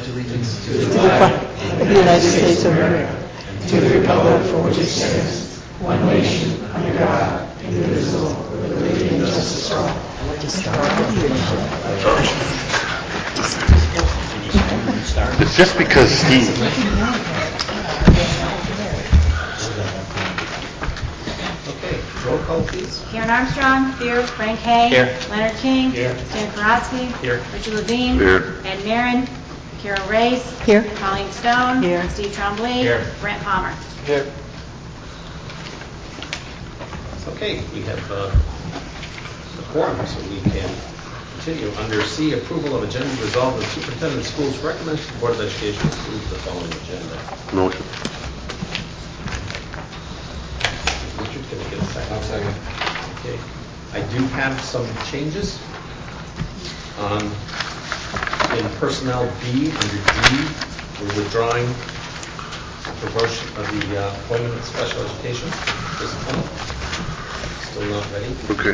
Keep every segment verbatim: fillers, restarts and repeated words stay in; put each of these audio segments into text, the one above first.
allegiance to the flag of the United States of America, and to the republic for which it stands, one nation, under God, indivisible, with liberty and justice for all. It's just because he... Okay, roll call please. Karen Armstrong. Here. Frank Hay. Here. Leonard King. Here. Stan Karatsky. Here. Richard Levine. Here. Ed Marin. Carol Race. Here. Colleen Stone. Here. Steve Trombley. Here. Brent Palmer. Here. Okay, we have uh, the quorum, so we can continue. Under C, approval of agenda, resolved, the superintendent of schools recommends the Board of Education approve the following agenda. Motion. Richard, can I get a second? I'll second. Okay. I do have some changes on in personnel B under D. We're withdrawing promotion of the uh, appointment of special education discipline. Still not ready. Okay.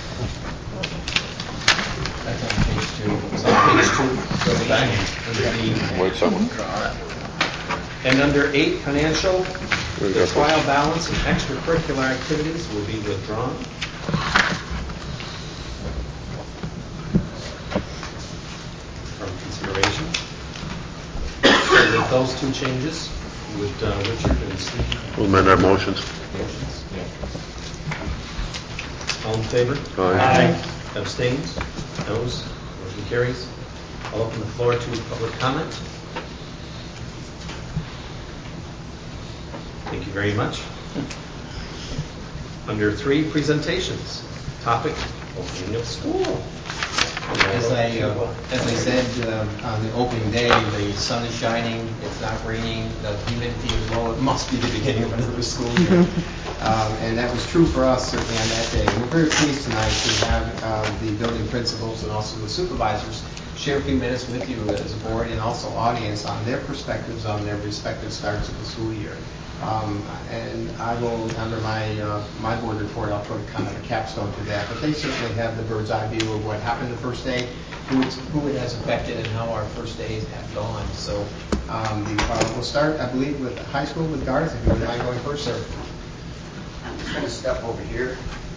That's on page two. It's on page two. Go back under D. Wait someone. And under eight, financial, Where's the that one? trial balance and extracurricular activities will be withdrawn. From consideration. So with those two changes, would uh, Richard and Steve We'll amend our motions. motions? All in favor? Aye. Abstains? Noes? Motion carries. I'll open the floor to public comment. Thank you very much. Under three, presentations. Topic, opening of school. As I, uh, as I said um, on the opening day, the sun is shining, it's not raining, the humidity is low. It must be the beginning of another school year. um, and that was true for us certainly on that day. We're very pleased tonight to have uh, the building principals and also the supervisors share a few minutes with you as a board and also audience on their perspectives on their respective starts of the school year. Um, and I will, under my uh, my board report, I'll put kind of a capstone to that. But they certainly have the bird's eye view of what happened the first day, who, it's, who it has affected, and how our first days have gone. So um, the, uh, we'll start, I believe, with high school with Garth. If you wouldn't mind going first, sir. I'm just going to step over here.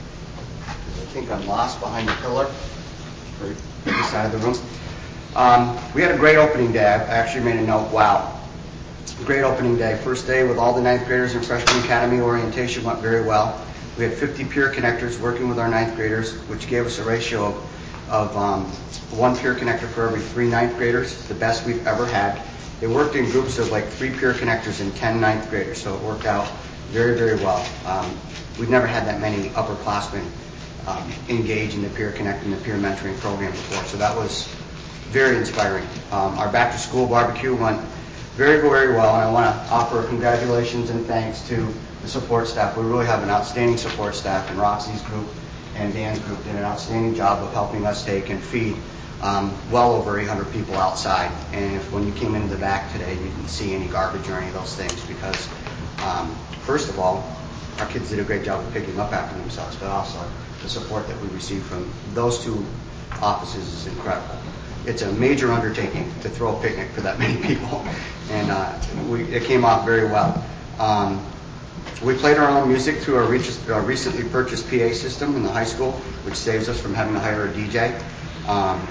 I think I'm lost behind the pillar, or this side of the room. Um, we had a great opening day. I actually made a note. Wow. Great opening day. First day with all the ninth graders in Freshman Academy. Orientation went very well. We had fifty peer connectors working with our ninth graders, which gave us a ratio of, of um, one peer connector for every three ninth graders, the best we've ever had. They worked in groups of like three peer connectors and ten ninth graders, so it worked out very, very well. Um, we've never had that many upperclassmen um, engage in the peer connecting, the peer mentoring program before, so that was very inspiring. Um, our back to school barbecue went very, very well, and I want to offer congratulations and thanks to the support staff. We really have an outstanding support staff, and Roxy's group and Dan's group did an outstanding job of helping us take and feed um, well over eight hundred people outside. And if when you came into the back today, you didn't see any garbage or any of those things, because um, first of all, our kids did a great job of picking up after themselves, but also the support that we received from those two offices is incredible. It's a major undertaking to throw a picnic for that many people, and uh, we, it came off very well. Um, we played our own music through our, re- our recently purchased P A system in the high school, which saves us from having to hire a D J. Um,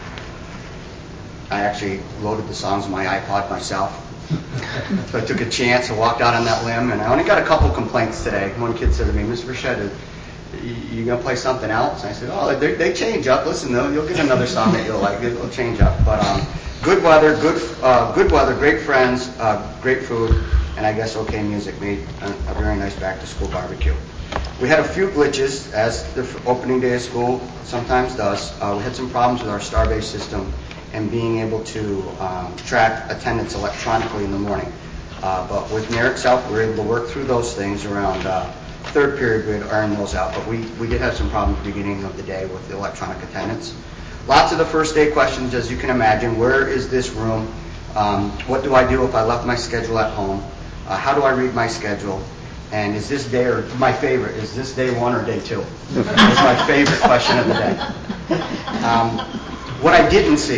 I actually loaded the songs on my iPod myself. So I took a chance and walked out on that limb, and I only got a couple complaints today. One kid said to me, "Mister Burchett, you gonna play something else?" And I said, "Oh, they, they change up. Listen, though, you'll get another song that you'll like. It'll change up." But um, good weather, good uh, good weather, great friends, uh, great food, and I guess okay music made a, a very nice back to school barbecue. We had a few glitches, as the opening day of school sometimes does. Uh, we had some problems with our Starbase system and being able to um, track attendance electronically in the morning. Uh, but with NARIC's help, we were able to work through those things around uh, third period. We'd iron those out, but we, we did have some problems at the beginning of the day with the electronic attendance. Lots of the first day questions, as you can imagine. Where is this room? Um, what do I do if I left my schedule at home? Uh, how do I read my schedule? And is this day, or my favorite, is this day one or day two? That's my favorite question of the day. Um, what I didn't see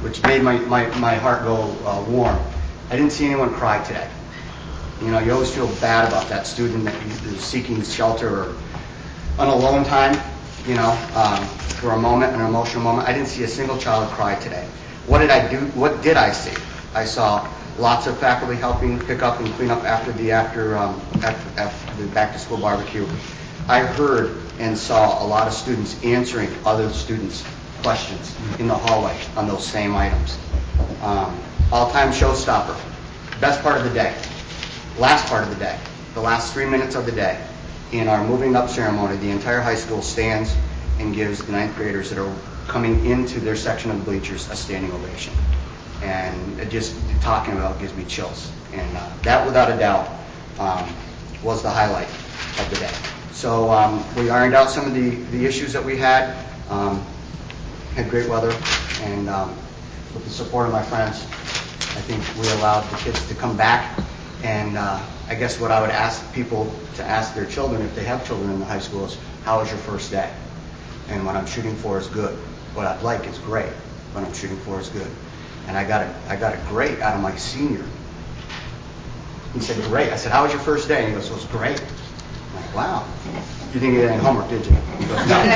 which made my, my, my heart go uh, warm. I didn't see anyone cry today. You know, you always feel bad about that student that is seeking shelter or an alone time, you know, um, for a moment, an emotional moment. I didn't see a single child cry today. What did I do? What did I see? I saw lots of faculty helping pick up and clean up after the after um, after, after the back to school barbecue. I heard and saw a lot of students answering other students' questions in the hallway on those same items. Um, all-time showstopper. Best part of the day. Last part of the day. The last three minutes of the day. In our moving up ceremony, the entire high school stands and gives the ninth graders that are coming into their section of the bleachers a standing ovation. And it just talking about it gives me chills. And uh, that, without a doubt, um, was the highlight of the day. So um, we ironed out some of the, the issues that we had. Um, had great weather, and um, with the support of my friends, I think we allowed the kids to come back. And uh, I guess what I would ask people to ask their children, if they have children in the high school, is how was your first day? And what I'm shooting for is good. What I'd like is great. What I'm shooting for is good. And I got a, I got a great out of my senior. He said, great. I said, how was your first day? And he goes, well, it was great. I'm like, wow. You didn't get any homework, did you? He goes, no.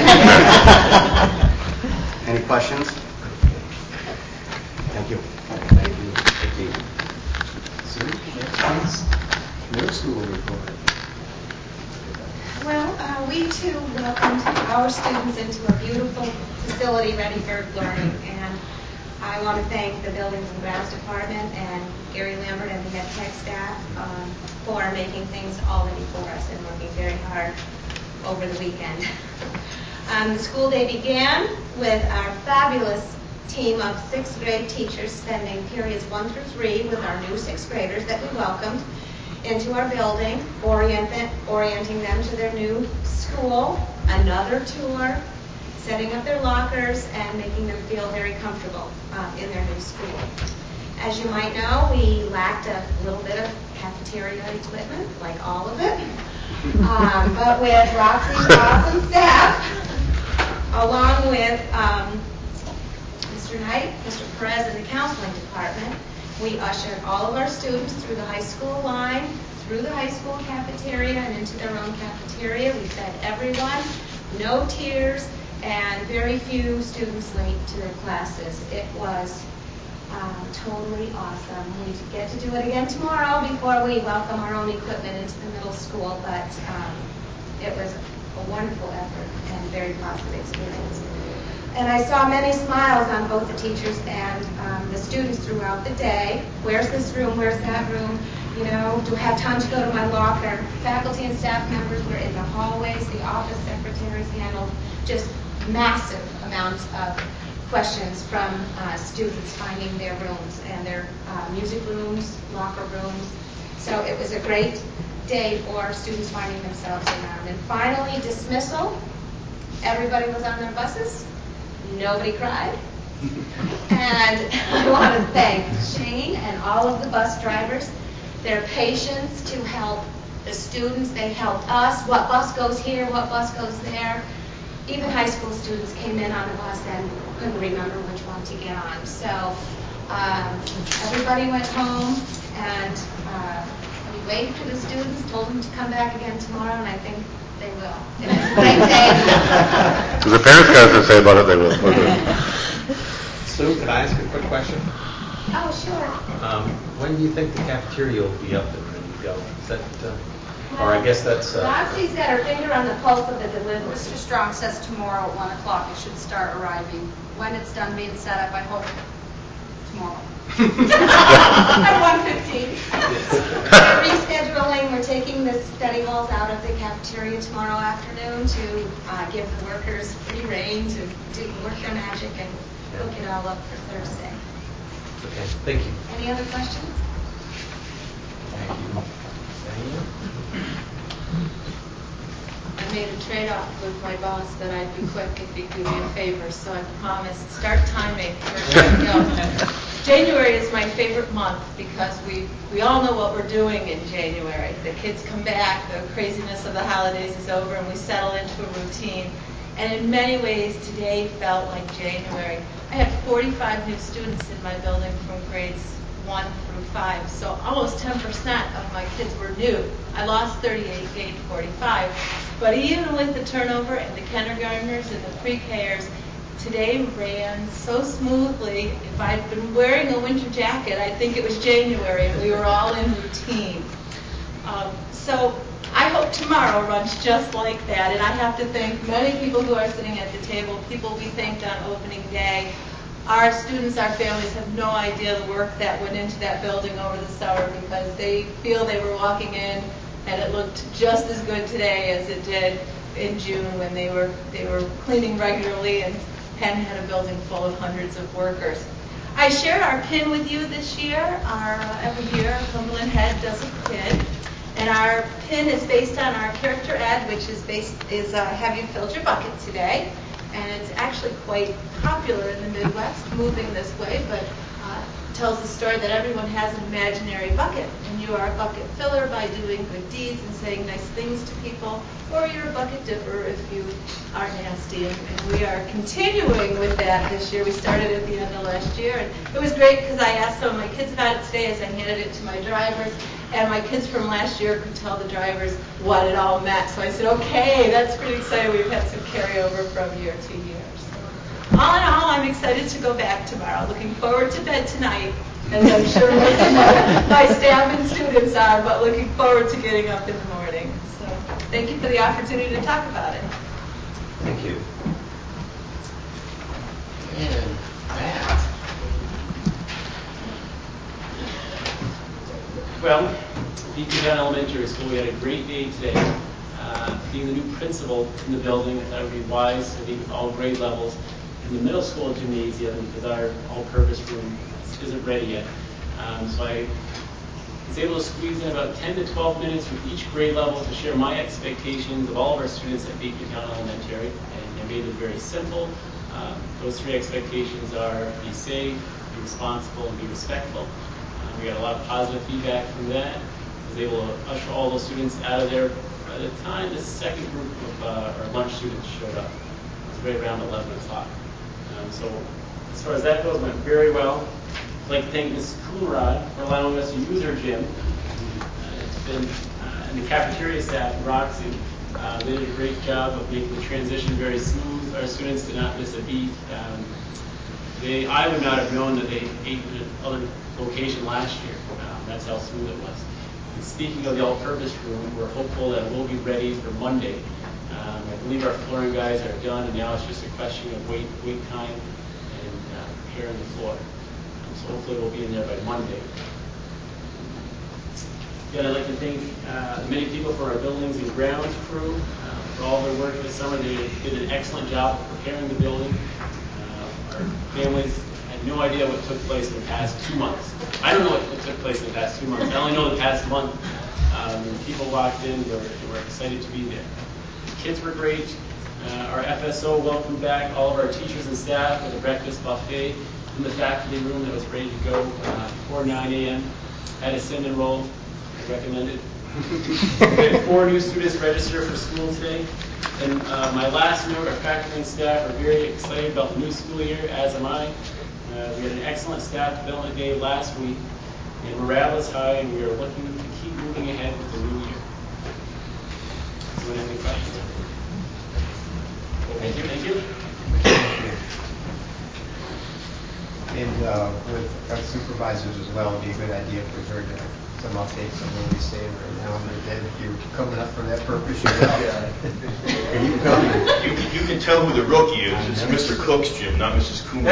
Any questions? Thank you. Thank you. Thank you. Sue, next please. Middle school report. Well, uh, we too welcomed our students into a beautiful facility ready for learning, and I want to thank the Buildings and Grounds Department and Gary Lambert and the Ed Tech staff um, for making things all ready for us and working very hard over the weekend. Um, the school day began with our fabulous team of sixth grade teachers spending periods one through three with our new sixth graders that we welcomed into our building, orient, orienting them to their new school, another tour, setting up their lockers, and making them feel very comfortable uh, in their new school. As you might know, we lacked a little bit of cafeteria equipment, like all of it. Um, but with Roxy's awesome staff, along with um, Mister Knight, Mister Perez, and the counseling department, we ushered all of our students through the high school line, through the high school cafeteria, and into their own cafeteria. We fed everyone, no tears, and very few students late to their classes. It was um, totally awesome. We get to do it again tomorrow before we welcome our own equipment into the middle school, but um, it was a wonderful effort and a very positive experience. And I saw many smiles on both the teachers and um, the students throughout the day. Where's this room? Where's that room? You know, do I have time to go to my locker? Faculty and staff members were in the hallways. The office secretaries handled just massive amounts of questions from uh, students finding their rooms and their uh, music rooms, locker rooms. So it was a great day for students finding themselves around. And finally, dismissal. Everybody was on their buses. Nobody cried. And I want to thank Shane and all of the bus drivers, their patience to help the students. They helped us. What bus goes here? What bus goes there? Even high school students came in on a bus and couldn't remember which one to get on. So um, everybody went home, and uh, we waited for the students, told them to come back again tomorrow, and I think they will. It was a great day. If the parents got to say about it, they will. Sue, could I ask a quick question? Oh, sure. Um, when do you think the cafeteria will be up and ready to go? Is that, uh, or I guess that's... Uh, Roxy's got her finger on the pulse of the delivery. Mister Strong says tomorrow at one o'clock it should start arriving. When it's done being set up, I hope tomorrow. At one fifteen. We're rescheduling. We're taking the study halls out of the cafeteria tomorrow afternoon to uh, give the workers free reign to do work their magic and hook it all up for Thursday. Okay, thank you. Any other questions? Thank you. I made a trade-off with my boss that I'd be quick if he'd do me a favor, so I promised start timing. January is my favorite month because we we all know what we're doing in January. The kids come back, the craziness of the holidays is over, and we settle into a routine. And in many ways, today felt like January. I have forty-five new students in my building from grades one through five, so almost ten percent of my kids were new. I lost thirty-eight, gained forty-five. But even with the turnover and the kindergartners and the pre-Kers, today ran so smoothly. If I'd been wearing a winter jacket, I think it was January, and we were all in routine. Um, so I hope tomorrow runs just like that, and I have to thank many people who are sitting at the table, people we thanked on opening day. Our students, our families have no idea the work that went into that building over the summer, because they feel they were walking in and it looked just as good today as it did in June when they were they were cleaning regularly, and Penn had a building full of hundreds of workers. I shared our pin with you this year. Our uh, every year Cumberland Head does a pin, and our pin is based on our character ad, which is based is uh, have you filled your bucket today? And it's actually quite popular in the Midwest, moving this way, but uh, tells the story that everyone has an imaginary bucket, and you are a bucket filler by doing good deeds and saying nice things to people, or you're a bucket dipper if you are nasty. And, and we are continuing with that this year. We started at the end of last year, and it was great because I asked some of my kids about it today as I handed it to my drivers, and my kids from last year could tell the drivers what it all meant. So I said, okay, that's pretty exciting. We've had some carryover from year to year. So all in all, I'm excited to go back tomorrow. Looking forward to bed tonight, as I'm sure most of my, my staff and students are, but looking forward to getting up in the morning. So thank you for the opportunity to talk about it. Thank you. And Matt. Well, Beacontown Elementary School, we had a great day today. Uh, being the new principal in the building, I thought it would be wise to meet with all grade levels in the middle school gymnasium because our all-purpose room isn't ready yet. Um, so I was able to squeeze in about ten to twelve minutes with each grade level to share my expectations of all of our students at Beacontown Elementary, and I made it very simple. Um, those three expectations are be safe, be responsible, and be respectful. We got a lot of positive feedback from that. I was able to usher all those students out of there by the time the second group of uh, our lunch students showed up. It was right around eleven o'clock. Um, so as far as that goes, it went very well. I'd like to thank Miz Coolrod for allowing us to use her gym. Uh, it's been, uh, and the cafeteria staff, Roxy, uh, they did a great job of making the transition very smooth. Our students did not miss a beat. Um, They, I would not have known that they ate in another location last year. Um, that's how smooth it was. And speaking of the all-purpose room, we're hopeful that it will be ready for Monday. Um, I believe our flooring guys are done, and now it's just a question of wait, wait time and uh, preparing the floor. Um, so hopefully we'll be in there by Monday. Again, I'd like to thank uh, many people for our buildings and grounds crew uh, for all their work this summer. They did an excellent job of preparing the building. Our families had no idea what took place in the past two months. I don't know what, what took place in the past two months. I only know the past month. Um, when people walked in, they were, they were excited to be there. The kids were great. Uh, our F S O welcomed back all of our teachers and staff with a breakfast buffet in the faculty room that was ready to go uh, before nine a.m. Had a send and roll. I recommend it. We had four new students register for school today. And uh, my last note, our faculty and staff are very excited about the new school year, as am I. Uh, we had an excellent staff development day last week, and morale is high, and we are looking to keep moving ahead with the new year. Anyone have any questions? Thank you. Thank you. And uh, with our supervisors as well, it'd be a good idea if we heard uh, some updates on where we stand right now. And then if you're coming up for that purpose, you're out. Are you coming? You, you can tell who the rookie is. It's Mister Cook's gym, not Missus Coomer.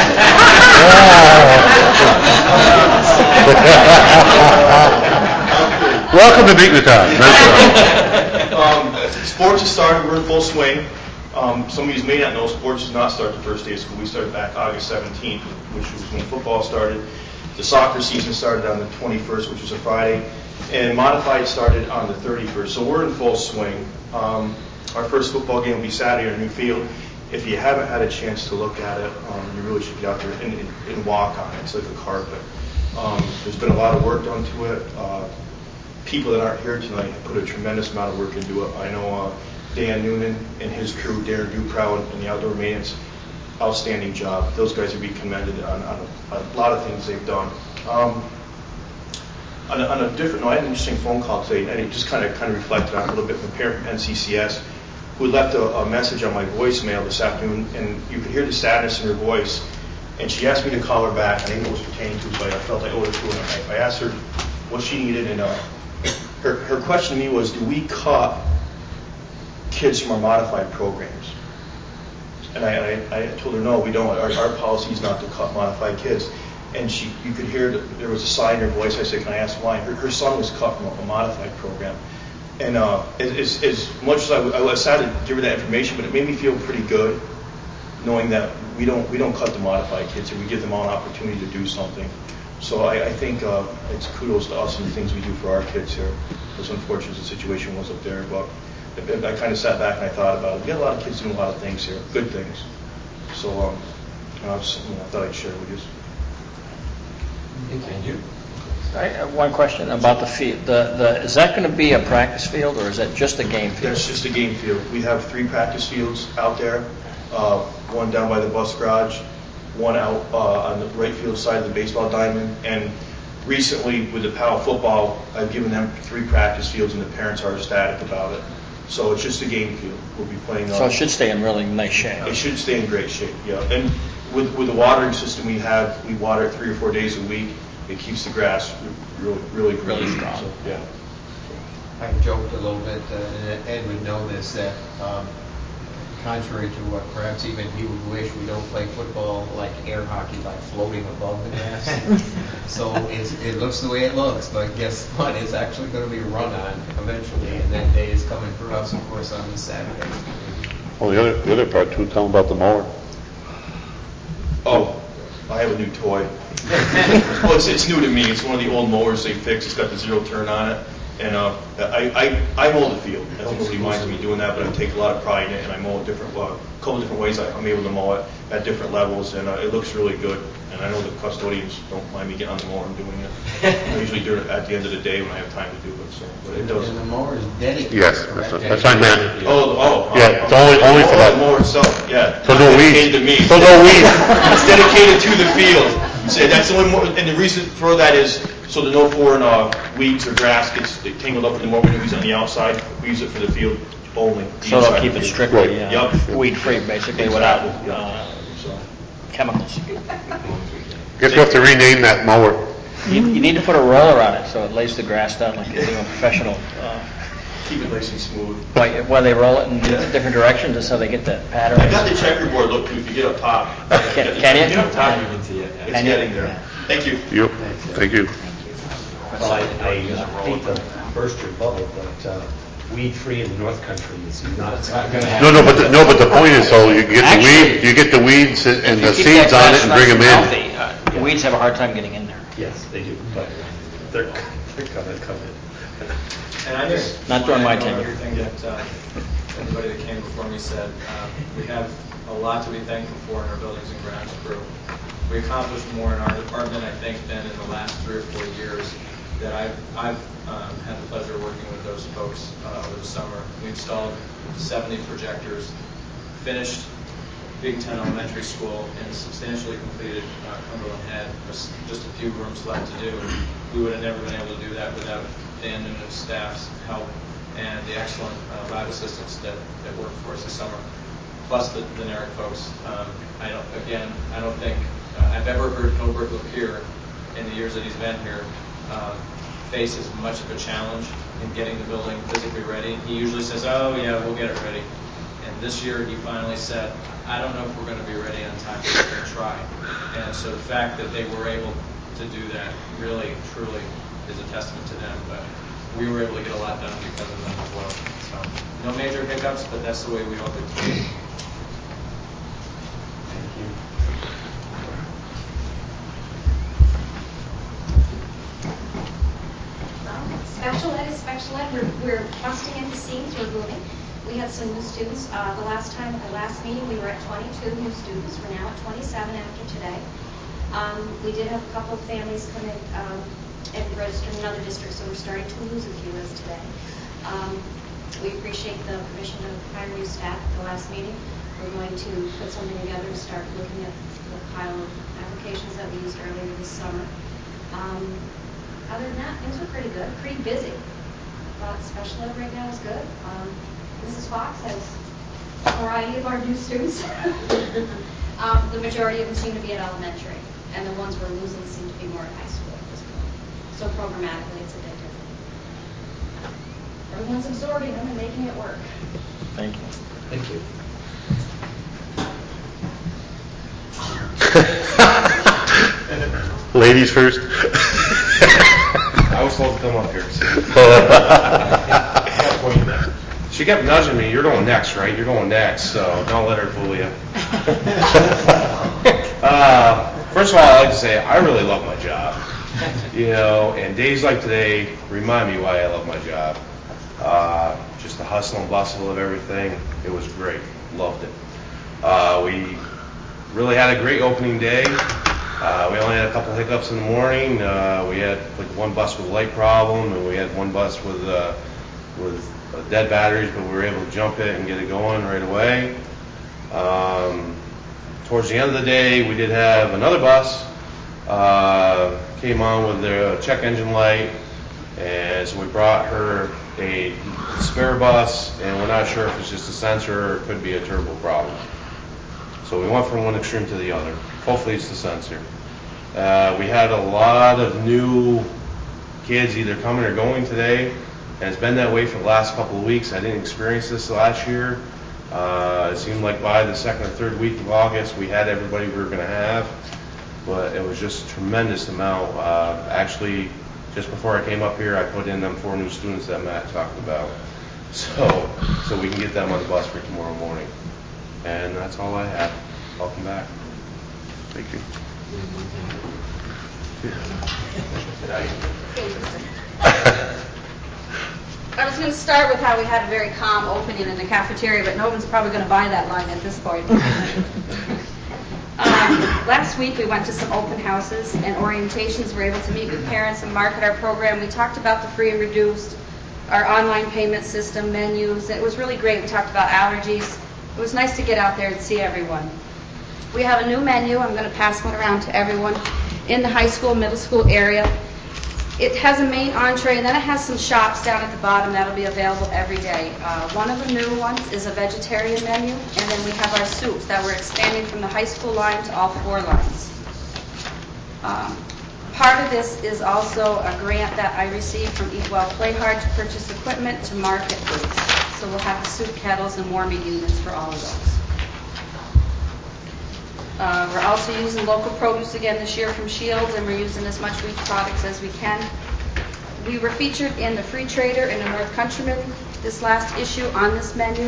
Welcome to Beacontown. Nice um, sports has started. We're in full swing. Um, some of you may not know, sports does not start the first day of school. We started back August seventeenth, which was when football started. The soccer season started on the twenty-first, which was a Friday, and modified started on the thirty-first. So we're in full swing. Um, our first football game will be Saturday on a new field. If you haven't had a chance to look at it, um, you really should get out there and, and, and walk on it. It's like a carpet. Um, there's been a lot of work done to it. Uh, people that aren't here tonight have put a tremendous amount of work into it. I know uh, Dan Noonan and his crew, Darren Duprow, and the outdoor maintenance outstanding job. Those guys would be commended on, on, a, on a lot of things they've done. Um, on, a, on a different note, I had an interesting phone call today, and it just kind of kind of reflected on a little bit from a parent from N C C S who left a, a message on my voicemail this afternoon, and you could hear the sadness in her voice. And she asked me to call her back, and I didn't know what it was pertaining to, so I felt I owed it to her. And I, I asked her what she needed, and uh, her, her question to me was, do we cut kids from our modified programs? And I, I, I told her, no, we don't. Our, our policy is not to cut modified kids. And she, you could hear that there was a sigh in her voice. I said, can I ask why? Her, her son was cut from a, a modified program. And uh, as, as much as I, I was sad to give her that information, but it made me feel pretty good knowing that we don't we don't cut the modified kids here. We give them all an opportunity to do something. So I, I think uh, it's kudos to us and the things we do for our kids here. As unfortunate as the situation was up there, but I, I kind of sat back and I thought about it. We got a lot of kids doing a lot of things here, good things. So um, you know, I, was, you know, I thought I'd share with you. Thank you. I have one question about the field. The, the, is that going to be a practice field, or is that just a game field? That's just a game field. We have three practice fields out there. Uh, one down by the bus garage, one out uh, on the right field side of the baseball diamond, and recently with the Powell football, I've given them three practice fields, and the parents are ecstatic about it. So it's just a game field. We'll be playing. So uh, it should stay in really nice shape. It should stay in great shape, yeah. And with with the watering system we have, we water it three or four days a week. It keeps the grass really, really, green. Really strong. So, yeah. I joked a little bit, uh, and Ed would know this, that um, contrary to what perhaps even he would wish, we don't play football like air hockey, like floating above the grass. So it's, it looks the way it looks, but guess what? It's actually going to be run on eventually, and that day is coming for us, of course, on this Saturday. Well, the other, the other part too, tell them about the mower. Oh, I have a new toy. Well, it's, it's new to me. It's one of the old mowers they fixed. It's got the zero turn on it. And uh, I, I, I mow the field. I think nobody minds me doing that, but I take a lot of pride in it, and I mow it different, uh, a couple different ways. I, I'm able to mow it at different levels, and uh, it looks really good. And I know the custodians don't mind me getting on the mower and doing it. I usually do it at the end of the day when I have time to do it. So, but it does. And the mower is dedicated. Yes, that's what, that's what I meant. Oh, the, oh, Yeah, uh, it's only only for oh, that. the mower itself. Yeah, So not no dedicated weeds. to me. So no weeds. It's dedicated to the field. So that's the only more, and the reason for that is so that no foreign uh, weeds or grass gets tangled up in the mower. We don't use it on the outside. We use it for the field only. The So they'll inside keep of it the field. strictly uh, Yep. weed-free, basically, Exactly. without Yep. uh, So. chemicals. Guess we have to rename that mower. You, you need to put a roller on it so it lays the grass down like you do a professional. Uh, Keep it nice and smooth. Why, why they roll it in different directions just so they get that pattern. I got the checkerboard look too. If you get up top, Can, can you? Get up top, you can see it. It's Can you? getting there. Thank you. Yep. Thank you. Well, I, I uh, hate to burst your bubble, but uh, weed-free in the North Country is not, it's not going to happen. No, no, but the, no, but the point is, so you get the Actually, weed, you get the weeds and and the If you keep seeds that on it grass and bring them nice in. and healthy, uh, Weeds have a hard time getting in there. Yes, they do, but they're, they're going to come in. And I just Not during my wanna echo tenure. everything that uh, everybody that came before me said. Um, we have a lot to be thankful for in our buildings and grounds crew. We accomplished more in our department, I think, than in the last three or four years that I've, I've um, had the pleasure of working with those folks uh, over the summer. We installed seventy projectors, finished Big Ten Elementary School, and substantially completed uh, Cumberland Head. There's just a few rooms left to do. We would have never been able to do that without Dan Noonan's staff's help and the excellent uh, lab assistants that, that worked for us this summer, plus the, the N A R C folks. Um, I don't, again, I don't think uh, I've ever heard Hilbert Lapeer in the years that he's been here um, face as much of a challenge in getting the building physically ready. He usually says, oh yeah, we'll get it ready. And this year he finally said, I don't know if we're going to be ready on time, but we're going to try. And so the fact that they were able to do that really, truly is a testament to them. But we were able to get a lot done because of them as well. So no major hiccups, but that's the way we hope it to be. Thank you. Um, Special ed is special ed. We're, we're busting at the seams. We're booming. We had some new students. Uh, the last time, at the last meeting, we were at twenty-two new students. We're now at twenty-seven after today. Um, we did have a couple of families come in um, and register in another district, so we're starting to lose a few as today. Um, we appreciate the permission to hire new staff at the last meeting. we're going to put something together and start looking at the pile of applications that we used earlier this summer. Um, other than that, things were pretty good, pretty busy. But special ed right now is good. Um, Missus Fox has a variety of our new students. um, the majority of them seem to be at elementary, and the ones we're losing seem to be more at high school at this point. So programmatically, it's a bit different. Everyone's absorbing them and making it work. Thank you. Thank you. Ladies first. I was told to come up here. She kept nudging me, you're going next, right? You're going next, so don't let her fool you. uh, first of all, I'd like to say I really love my job. You know, and days like today remind me why I love my job. Uh, just the hustle and bustle of everything. It was great. Loved it. Uh, we really had a great opening day. Uh, we only had a couple hiccups in the morning. Uh, we had like one bus with a light problem, and we had one bus with uh, with uh, dead batteries, but we were able to jump it and get it going right away. Um, towards the end of the day, we did have another bus uh, came on with their check engine light, and so we brought her a spare bus, and we're not sure if it's just a sensor or it could be a turbo problem. So we went from one extreme to the other. Hopefully it's the sensor. Uh, we had a lot of new kids either coming or going today, and it's been that way for the last couple of weeks. I didn't experience this last year. Uh, it seemed like by the second or third week of August we had everybody we were going to have, but it was just a tremendous amount. Uh, actually, just before I came up here, I put in them four new students that Matt talked about, so so we can get them on the bus for tomorrow morning. And that's all I have. Welcome back. Thank you. I was going to start with how we had a very calm opening in the cafeteria, but no one's probably going to buy that line at this point. um, last week we went to some open houses and orientations. We were able to meet with parents and market our program. We talked about the free and reduced, our online payment system, menus. It was really great. We talked about allergies. It was nice to get out there and see everyone. We have a new menu. I'm going to pass one around to everyone in the high school, middle school area. It has a main entree, and then it has some shops down at the bottom that will be available every day. Uh, one of the new ones is a vegetarian menu, and then we have our soups that we're expanding from the high school line to all four lines. Um, part of this is also a grant that I received from Eat Well, Play Hard to purchase equipment to market booths. So we'll have the soup kettles and warming units for all of those. Uh, we're also using local produce again this year from Shields, and we're using as much wheat products as we can. We were featured in the Free Trader and the North Countryman this last issue on this menu.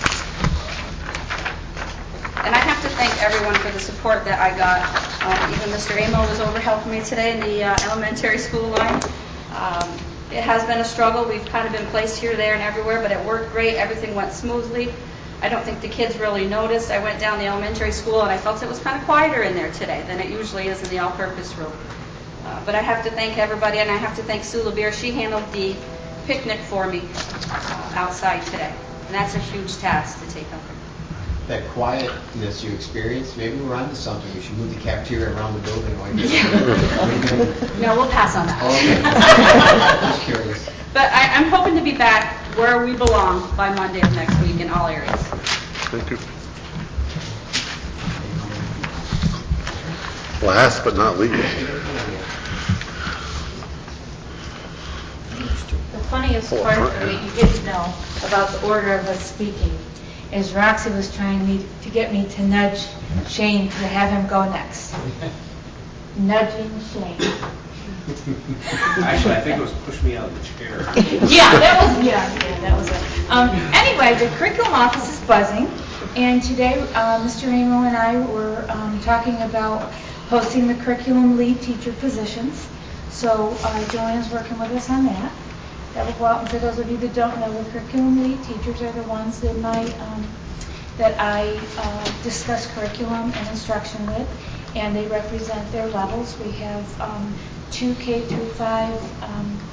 And I have to thank everyone for the support that I got. Um, even Mister Amo was over helping me today in the uh, elementary school line. Um, it has been a struggle. We've kind of been placed here, there, and everywhere, but it worked great. Everything went smoothly. I don't think the kids really noticed. I went down the elementary school and I felt it was kind of quieter in there today than it usually is in the all-purpose room. Uh, but I have to thank everybody, and I have to thank Sue LeBeer. She handled the picnic for me uh, outside today, and that's a huge task to take up. That quietness you experienced, maybe we're onto something. We should move the cafeteria around the building. Like no, we'll pass on that. Okay. Just curious. But I, I'm hoping to be back where we belong by Monday of next week in all areas. Thank you. Last but not least. The funniest part that you didn't know about the order of us speaking is Roxy was trying me to get me to nudge Shane to have him go next. Nudging Shane. Actually, I think it was push me out of the chair. Yeah, that was yeah, yeah, that was it. Um, anyway, the curriculum office is buzzing, and today uh, Mister Amo and I were um, talking about posting the curriculum lead teacher positions. So uh, Joanne's working with us on that. That will go out, and for those of you that don't know, the curriculum lead teachers are the ones that my um, that I uh, discuss curriculum and instruction with, and they represent their levels. We have um, two K through five um,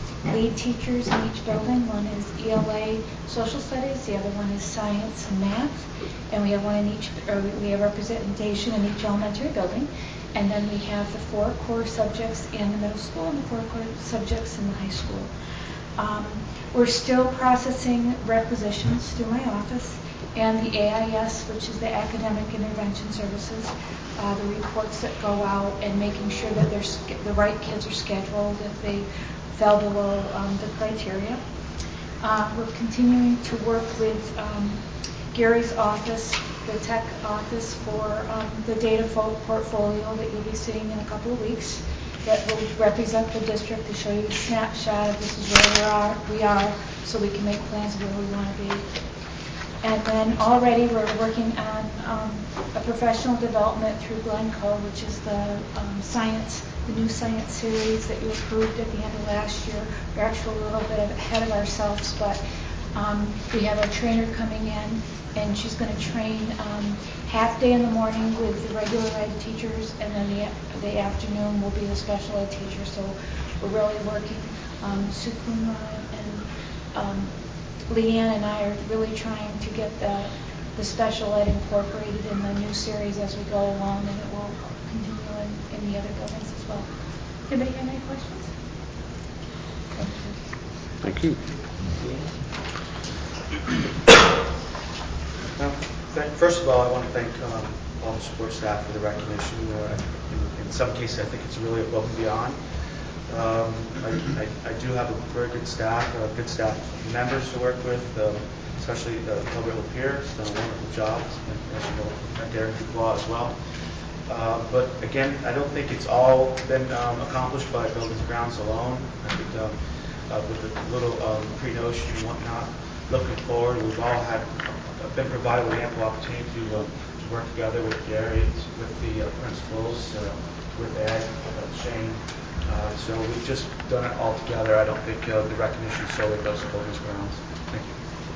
lead teachers in each building. One is E L A Social Studies, the other one is Science and Math, and we have one in each, or we have representation in each elementary building. And then we have the four core subjects in the middle school and the four core subjects in the high school. Um, we're still processing requisitions through my office, and the A I S, which is the Academic Intervention Services, uh, the reports that go out, and making sure that they're, the right kids are scheduled if they fell below um, the criteria. Uh, we're continuing to work with um, Gary's office, the tech office, for um, the data fo- portfolio that you'll be seeing in a couple of weeks that will represent the district, to show you a snapshot of this is where we are, we are so we can make plans of where we want to be. And then already we're working on um, a professional development through Glencoe, which is the um, science, the new science series that you approved at the end of last year. We're actually a little bit ahead of ourselves, but um, we have a trainer coming in, and she's going to train um, half day in the morning with the regular ed teachers, and then the, the afternoon will be the special ed teacher. So we're really working. Um, Sukuma and um, Leanne and I are really trying to get the, the special ed incorporated in the new series as we go along, and it will continue in, in the other buildings as well. Anybody have any questions? Thank you. Um, th- First of all, I want to thank um, all the support staff for the recognition. Uh, in, in some cases, I think it's really above and beyond. Um, I, I, I do have a very good staff, uh, good staff members to work with, um, especially uh, Gilbert Lapierre. He's done a wonderful job, and as you know, Darren Dubois as well. Uh, but again, I don't think it's all been um, accomplished by Buildings and Grounds alone. I think um, uh, with the little um, pre-notion and whatnot, looking forward, we've all had uh, been provided with ample opportunity to, uh, to work together with Gary, with the uh, principals, uh, with Ed, uh, Shane. Uh, so we've just done it all together. I don't think uh, the recognition solely goes to Buildings and Grounds. Thank you.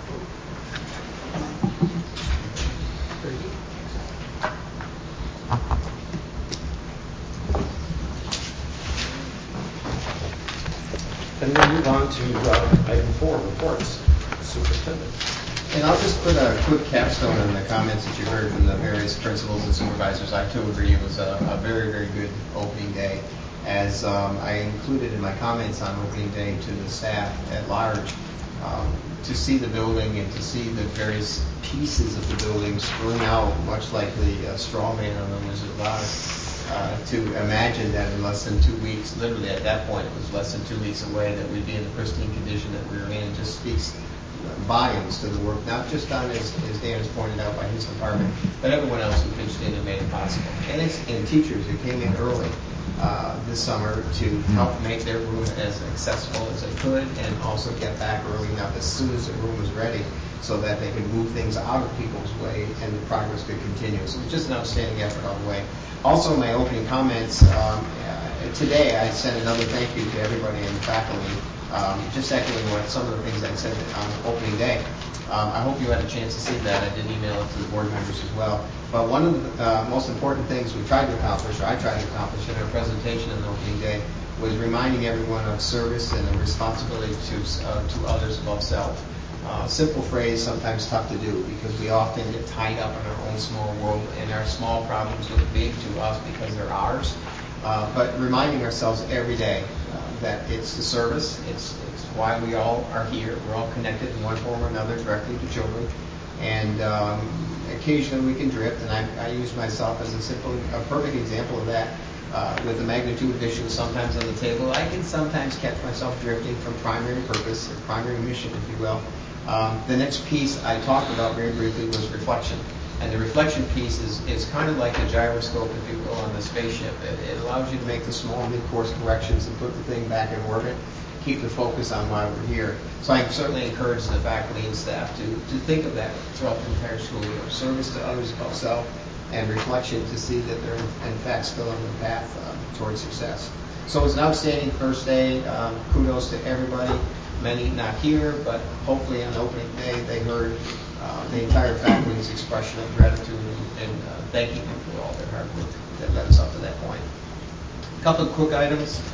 And we'll move on to uh, item four, reports. Superintendent. And I'll just put a quick capstone on the comments that you heard from the various principals and supervisors. I too agree it was a, a very, very good opening day. As um, I included in my comments on opening day to the staff at large, um, to see the building and to see the various pieces of the building strewn out, much like the uh, straw man on the Wizard of Oz. Uh, to imagine that in less than two weeks, literally at that point it was less than two weeks away, that we'd be in the pristine condition that we were in, just speaks volumes to the work, not just done as, as Dan has pointed out by his department, but everyone else who pitched in and made it possible. And, it's, and teachers who came in early uh, this summer to help make their room as accessible as they could, and also get back early enough as soon as the room was ready, so that they could move things out of people's way and the progress could continue. So it was just an outstanding effort all the way. Also, in my opening comments, um, uh, today I sent another thank you to everybody in the faculty, um, just echoing what some of the things I said on opening day. Um, I hope you had a chance to see that. I did email it to the board members as well. But one of the uh, most important things we tried to accomplish, or I tried to accomplish in our presentation on opening day, was reminding everyone of service and a responsibility to, uh, to others above self. Uh, simple phrase, sometimes tough to do, because we often get tied up in our own small world, and our small problems look big to us because they're ours. Uh, but reminding ourselves every day uh, that it's the service, it's, it's why we all are here. We're all connected in one form or another directly to children, and um, occasionally we can drift. And I, I use myself as a simple, a perfect example of that. Uh, with the magnitude of issues sometimes on the table, I can sometimes catch myself drifting from primary purpose, or primary mission, if you will. Um, the next piece I talked about very briefly was reflection. And the reflection piece is, is kind of like a gyroscope, if you will, on the spaceship. It, it allows you to make the small mid-course corrections and put the thing back in orbit, keep the focus on why we're here. So I certainly encourage the faculty and staff to, to think of that throughout the entire school year. Service to others above self, and reflection to see that they're in fact still on the path uh, towards success. So it was an outstanding first day. Um, kudos to everybody. Many not here, but hopefully on opening day they heard uh, the entire faculty's expression of gratitude and, and uh, thanking them for all their hard work that led us up to that point. A couple of quick items.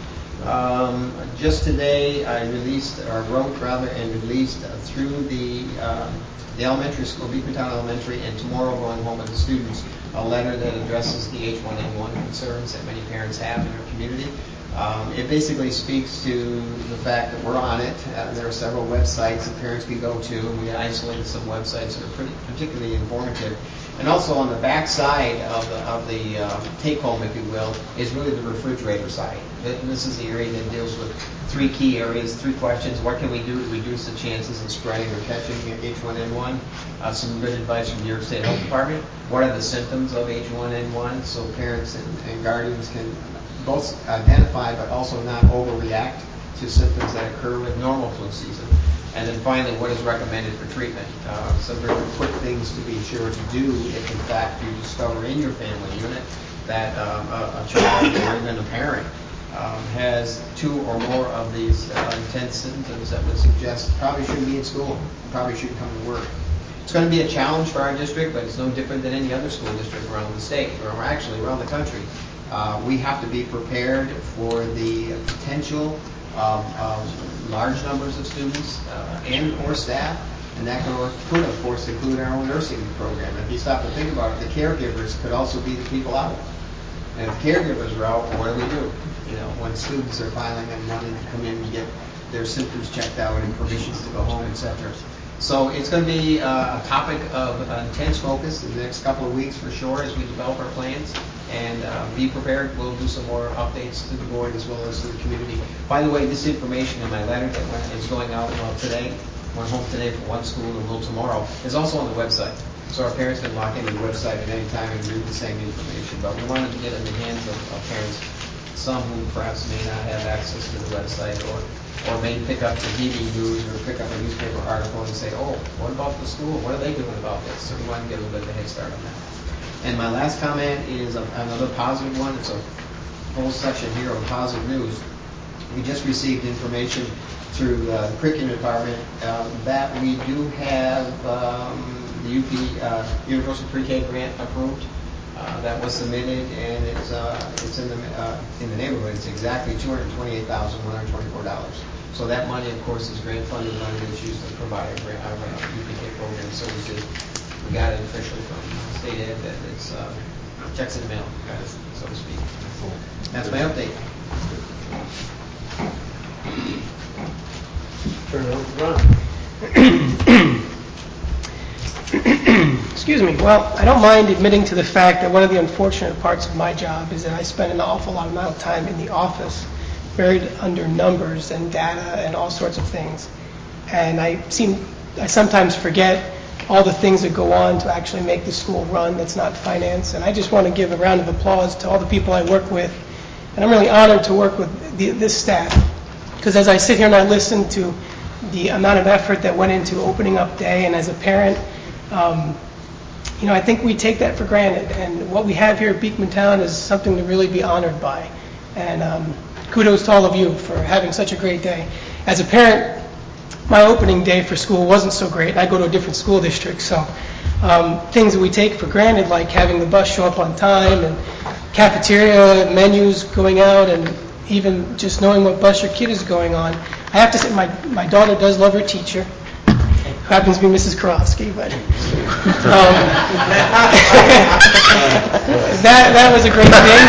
Um, Just today, I released, or wrote rather, and released uh, through the um, the elementary school, Beacontown Elementary, and tomorrow going home with the students, a letter that addresses the H one N one concerns that many parents have in our community. Um, it basically speaks to the fact that we're on it. Uh, there are several websites that parents can go to. We isolated some websites that are pretty particularly informative. And also on the back side of the, of the uh, take-home, if you will, is really the refrigerator side. This is the area that deals with three key areas, three questions. What can we do to reduce the chances of spreading or catching H one N one? Uh, some good advice from the New York State Health Department. What are the symptoms of H one N one? So parents and, and guardians can both identify but also not overreact to symptoms that occur with normal flu season. And then finally, what is recommended for treatment? Uh, some very quick things to be sure to do if in fact you discover in your family unit that um, a, a child or even a parent um, has two or more of these uh, intense symptoms that would suggest probably shouldn't be in school, probably shouldn't come to work. It's going to be a challenge for our district, but it's no different than any other school district around the state, or actually around the country. Uh, we have to be prepared for the potential of, of large numbers of students uh, and or staff, and that could, of course, include our own nursing program. If you stop to think about it, the caregivers could also be the people out. And if caregivers are out, what do we do? You know, when students are filing and wanting to come in and get their symptoms checked out and permissions to go home, et cetera. So it's going to be uh, a topic of uh, intense focus in the next couple of weeks for sure as we develop our plans. And uh, be prepared. We'll do some more updates to the board as well as to the community. By the way, this information in my letter that went, is going out well, today, went home today for one school and will tomorrow, is also on the website. So our parents can log into the website at any time and read the same information. But we wanted to get it in the hands of, of parents, some who perhaps may not have access to the website or or may pick up the T V news or pick up a newspaper article and say, oh, what about the school? What are they doing about this? So we want to get a little bit of a head start on that. And my last comment is a, another positive one. It's a whole section here of positive news. We just received information through uh, the curriculum department uh, that we do have um, the U P uh, Universal Pre-K grant approved. Uh, that was submitted, and it's uh, it's in the uh, in the neighborhood. It's exactly two hundred twenty-eight thousand one hundred twenty-four dollars. So that money, of course, is grant funded money that's used to provide our, grant, our uh, U P K program. So we just we got it officially from state ed that it's uh, checks in the mail, so to speak. That's my update. Turn it over to Ron. Excuse me. Well, I don't mind admitting to the fact that one of the unfortunate parts of my job is that I spend an awful lot amount of time in the office, buried under numbers and data and all sorts of things. And I seem, I sometimes forget all the things that go on to actually make the school run that's not finance. And I just want to give a round of applause to all the people I work with. And I'm really honored to work with the, this staff. Because as I sit here and I listen to the amount of effort that went into opening up day, and as a parent, um, you know, I think we take that for granted. And what we have here at Beekman is something to really be honored by. And um, kudos to all of you for having such a great day. As a parent, my opening day for school wasn't so great. I go to a different school district, so um, things that we take for granted, like having the bus show up on time and cafeteria menus going out, and even just knowing what bus your kid is going on. I have to say, my, my daughter does love her teacher, who happens to be Missus Karofsky, but um, that that was a great thing.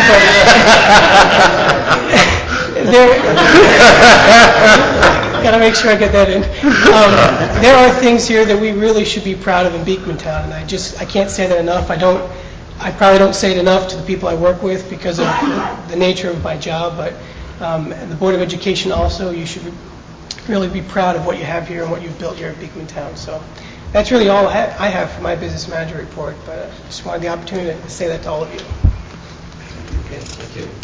But there, gotta make sure I get that in. Um, there are things here that we really should be proud of in Beekmantown, and I just I can't say that enough. I don't. I probably don't say it enough to the people I work with because of the nature of my job. But um, the Board of Education also, you should really be proud of what you have here and what you've built here at Beekmantown. So that's really all I have, I have for my business manager report. But I just wanted the opportunity to say that to all of you. Okay, thank you.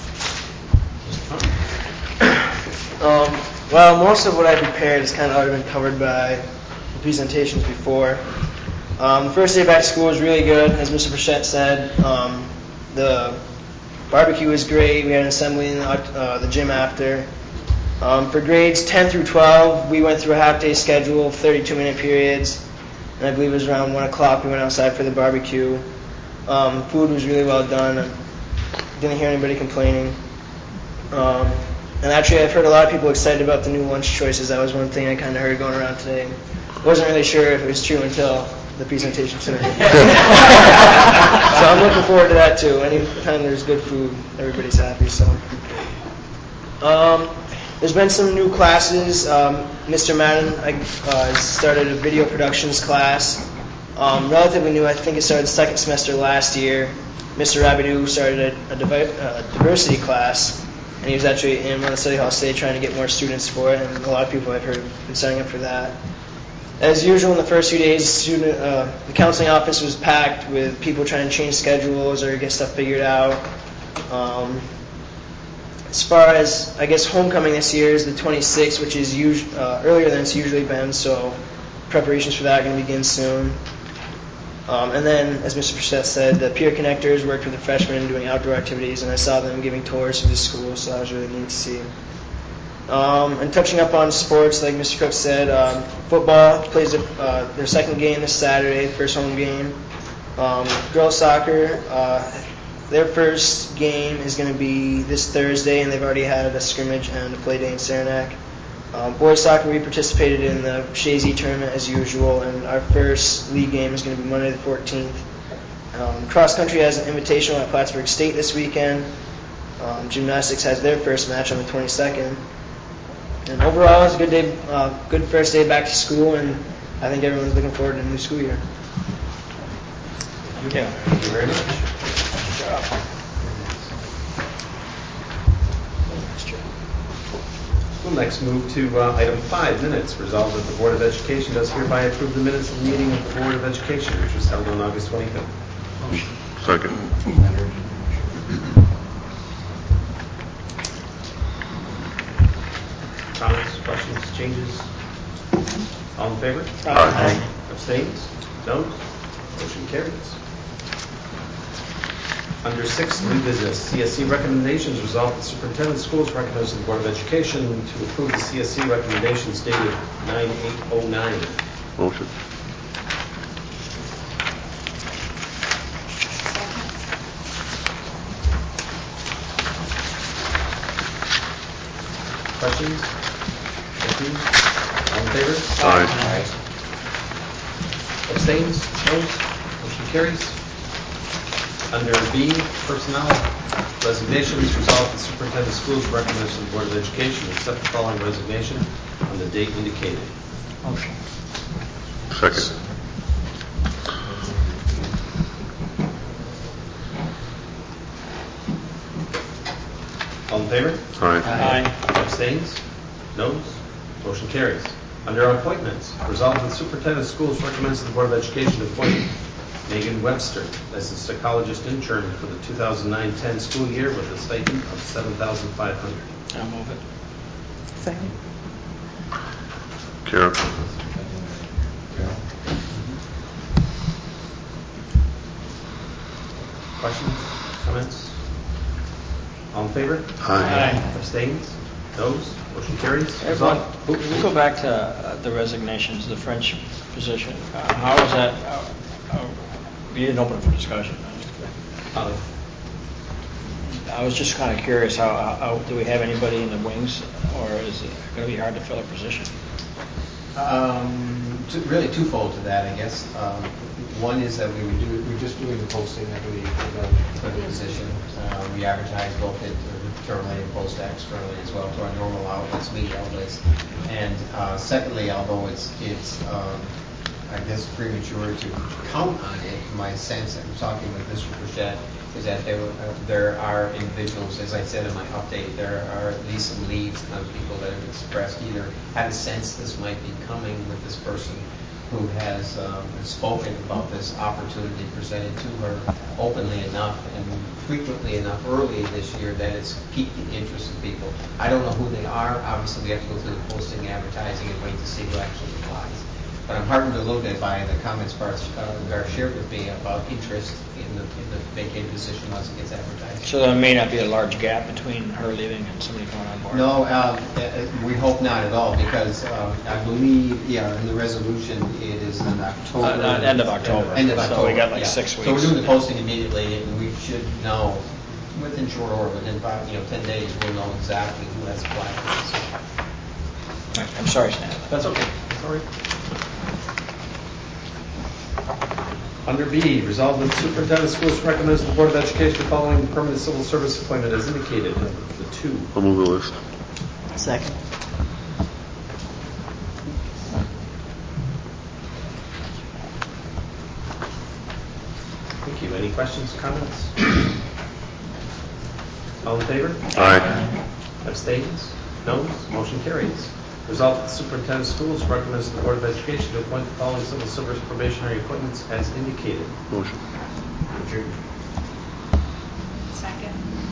Um, well, most of what I prepared has kind of already been covered by the presentations before. Um, the first day back to school was really good, as Mister Burchett said. Um, the barbecue was great. We had an assembly in the, uh, the gym after. Um, for grades ten through twelve, we went through a half-day schedule of thirty-two minute periods, and I believe it was around one o'clock we went outside for the barbecue. Um, food was really well done. I didn't hear anybody complaining. Um, And actually, I've heard a lot of people excited about the new lunch choices. That was one thing I kind of heard going around today. Wasn't really sure if it was true until the presentation tonight. So I'm looking forward to that too. Anytime there's good food, everybody's happy. So um, there's been some new classes. Um, Mister Madden uh, started a video productions class. Um, relatively new. I think it started second semester last year. Mister Rabideau started a, a, divi- a diversity class, and he was actually in one of the study halls today trying to get more students for it. And a lot of people I've heard have been signing up for that. As usual, in the first few days, student, uh, the counseling office was packed with people trying to change schedules or get stuff figured out. Um, as far as, I guess, homecoming this year is the twenty-sixth, which is us- uh, earlier than it's usually been, so preparations for that are going to begin soon. Um, and then, as Mister Frechette said, the peer connectors worked with the freshmen doing outdoor activities, and I saw them giving tours to the school, so that was really neat to see. Um, and touching up on sports, like Mister Cook said, um, football plays a, uh, their second game this Saturday, first home game. Um, girls soccer, uh, their first game is going to be this Thursday, and they've already had a scrimmage and a play day in Saranac. Um, boys soccer, we participated in the Shazy tournament as usual, and our first league game is going to be Monday the fourteenth. Um, cross country has an invitational at Plattsburgh State this weekend. Um, gymnastics has their first match on the twenty-second. And overall, it's a good day, uh, good first day back to school, and I think everyone's looking forward to the new school year. Thank you. Thank you very much. Good job. We'll next move to uh, item five, minutes. Resolved that the Board of Education does hereby approve the minutes of the meeting of the Board of Education, which was held on August twenty-fifth. Second. Comments, questions, changes? All in favor? Aye. Abstains? Noes? Motion carries. Under six, new business, C S E recommendations. Resolved, the superintendent of schools recommends to the Board of Education to approve the C S E recommendations dated nine eight oh nine. Motion. Questions? Thank you. All in favor? Aye. Abstains? Noes? Motion carries. Under B, personnel resignations. Resolved, the superintendent of schools recommends to the Board of Education to accept the following resignation on the date indicated. Motion. Second. All in favor? Aye. Aye. Abstains? Noes? Motion carries. Under appointments, resolved that the superintendent of schools recommends to the Board of Education to appoint Megan Webster as the psychologist intern for the two thousand nine ten school year with a stipend of seven thousand five hundred dollars. I'll move it. Second. Carol. Questions? Comments? All in favor? Aye. Abstains? Noes? Motion carries. Everyone, Resolved. we go back to uh, the resignations, the French position. Uh, How is that, uh, uh, you didn't open it for discussion. Uh, I was just kind of curious, how, how, how- do we have anybody in the wings, or is it going to be hard to fill a position? Um, two- really twofold to that, I guess. Um, one is that we were do, we're just doing the posting, I believe, for the, for the position. Uh, we advertise both internally and post externally as well to our normal outlets, media outlets. And uh, secondly, although it's it's um, I guess premature to count on it, my sense, I'm talking with Mister Frechette, is that there, uh, there are individuals, as I said in my update, there are at least some leads on people that have expressed either had a sense this might be coming with this person who has um, spoken about this opportunity presented to her openly enough and frequently enough early this year that it's piqued the interest of people. I don't know who they are. Obviously, we have to go through the posting, advertising, and wait to see who actually applies. But I'm heartened a little bit by the comments Bart uh, shared with me about interest in the, in the vacated position once it gets advertised. So there may not be a large gap between her leaving and somebody coming on board? No, um, uh, we hope not at all, because um, I believe, yeah, in the resolution, it is in October. Uh, uh, end of October. End of So October. we got like yeah. six So we're weeks. doing the posting immediately, and we should know within short order, within five, you know, ten days, we'll know exactly who as black. I'm sorry, Stan. That's okay. That's all right. Under B, resolved that the superintendent of schools recommends to the Board of Education the following permanent civil service appointment as indicated. The two. I'll move the list. Second. Thank you. Any questions, comments? All in favor? Aye. Abstains? Noes? Motion carries. Resolved that the superintendent of schools recommends to the Board of Education to appoint the following civil service probationary appointments as indicated. Motion. Adjourned. Second.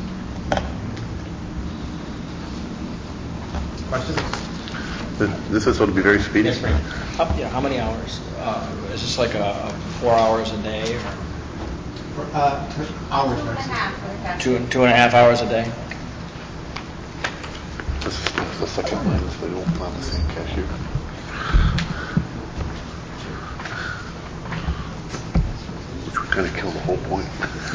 Questions? This is going to be very speedy. Yes, Frank. How, yeah, how many hours? Uh, is this like a, a four hours a day or Uh, t- hours. Two and a half for the past. two two and a half hours a day? This is this is the second line, so they don't have the same cashier. Which would kind of kill the whole point.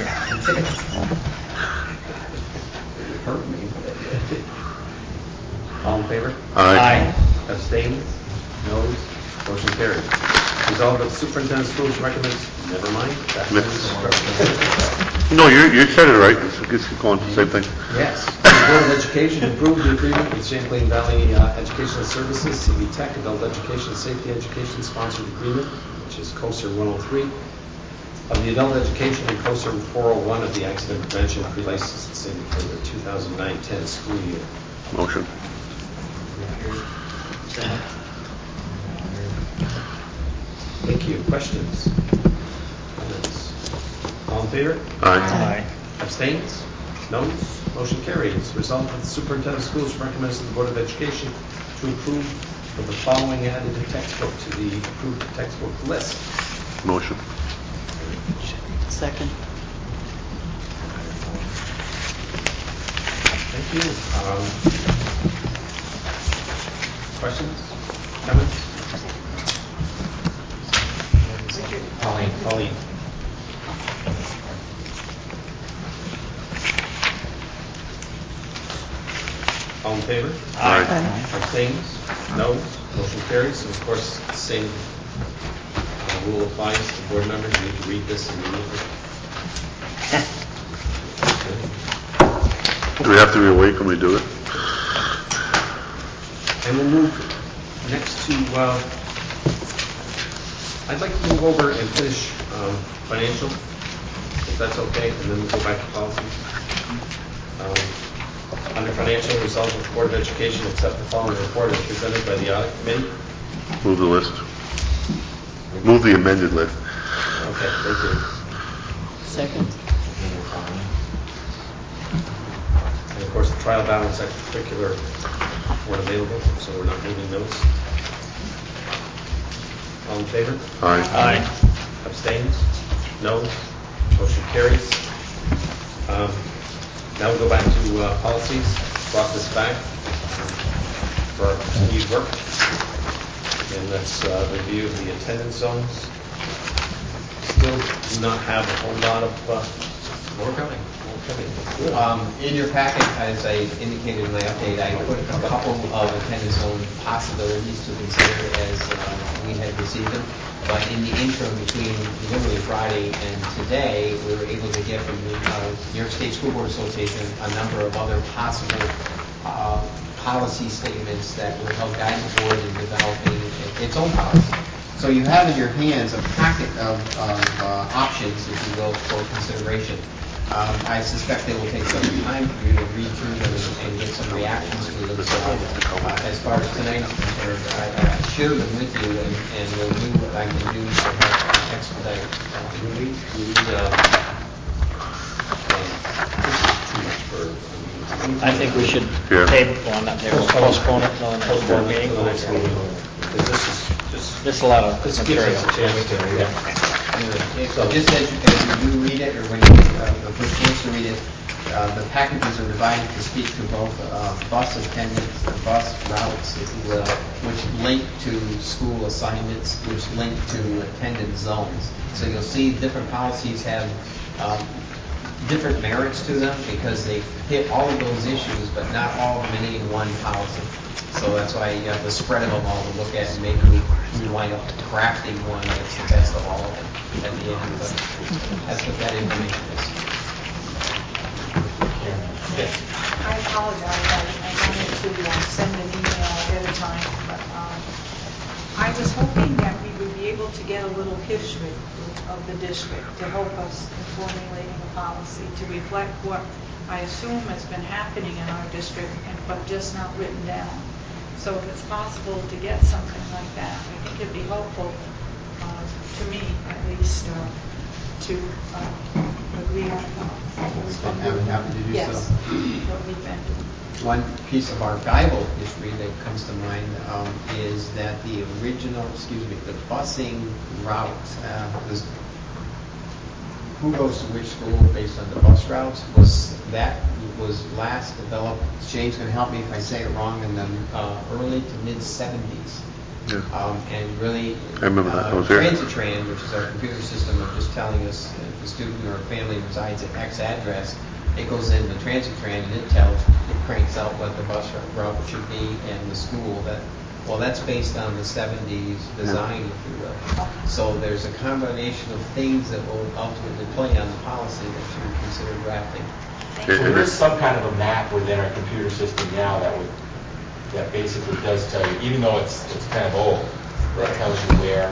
Hurt me. All in favor? Aye. Abstains? Noes? Motion carried. Resolved that the superintendent of schools recommends, never mind. That's Minutes. No, you you said it right. It's, it's going the same thing. Yes. The Board of Education approved the agreement with Champlain Valley uh, Educational Services, C V Tech, Adult Education, Safety Education Sponsored Agreement, which is COSER one oh three, of the Adult Education and COSER four oh one of the Accident Prevention Pre-Licensing for the two thousand nine ten school year. Motion. Thank you. Questions? Comments? All in favor? Aye. Abstains? Noes? Motion carries. Resolved that the superintendent of schools recommends to the Board of Education to approve of the following added textbook to the approved textbook list. Motion. Second. Thank you. Um, questions? Comments? Pauline. Pauline. All in favor? Aye. Abstains? No? Motion carries. And of course, the same uh, rule applies to board members. You need to read this immediately. Do we have to be awake when we do it? And we'll move next to, uh, I'd like to move over and finish um, financial, if that's okay, and then we'll go back to policy. Um, under financial, resolve that the Board of Education accept the following report as presented by the audit committee. Move the list. Move the amended list. Okay, thank you. Second. And of course, the trial balance extracurricular weren't available, so we're not moving those. All in favor? Aye. Aye. Abstains? No? Motion carries. Um, now we'll go back to uh, policies. Brought this back um, for our continued work. And that's uh, review of the attendance zones. Still do not have a whole lot of uh, More coming. more coming. Good. Um, in your packet, as I indicated in my update, I put a couple of attendance zone possibilities to consider as uh, we had received them. But in the interim between literally Friday and today, we were able to get from the uh, New York State School Board Association a number of other possible uh, policy statements that will help guide the board in developing its own policy. So you have in your hands a packet of, of uh, options, if you will, for consideration. Um, I suspect they will take some time for you to read through them and, and get some reactions to them. So, uh, as far as tonight is concerned, I, I share them with you, and, and will do what I can do to help expedite. Uh, We need, we need, um, um, this is too much for, I mean, I think we should Yeah. table, well, not table, postpone it until the next board postpone it meeting. to the next meeting. Because this is just, This is a lot of this gives material. us a chance to, yeah. So just as, as you do read it, or when you uh, the first chance to read it, uh, the packages are divided to speak to both uh, bus attendants, the bus routes, if you will, which link to school assignments, which link to attendance zones. So you'll see different policies have um, different merits to them because they hit all of those issues, but not all of them in any one policy. So that's why you have the spread of them all to look at, and maybe we, we wind up crafting one that's the best of all of them at the end. But that's what that information is. I apologize, I I wanted to uh, send an email ahead of time, but um, I was hoping that we would be able to get a little history of the district to help us in formulating a policy to reflect what I assume has been happening in our district, and but just not written down. So if it's possible to get something like that, I think it'd be helpful, uh, to me at least, uh, to uh, agree on. I would happy to do Yes, so. what we've been doing. One piece of archival history that comes to mind um, is that the original, excuse me, the busing route uh, was who goes to which school based on the bus routes was that was last developed. Shane's going to help me if I say it wrong in the uh, early to mid seventies. Yeah. Um, and really, I remember that. I uh, was there. Transitran, which is our computer system of just telling us if the student or family resides at X address, it goes into Transitran and it tells, it cranks out what the bus route should be and the school. That well, that's based on the seventies design, if you will. So there's a combination of things that will ultimately play on the policy that you would consider drafting. So there is some kind of a map within our computer system now that would that basically does tell you, even though it's it's kind of old, that tells you where.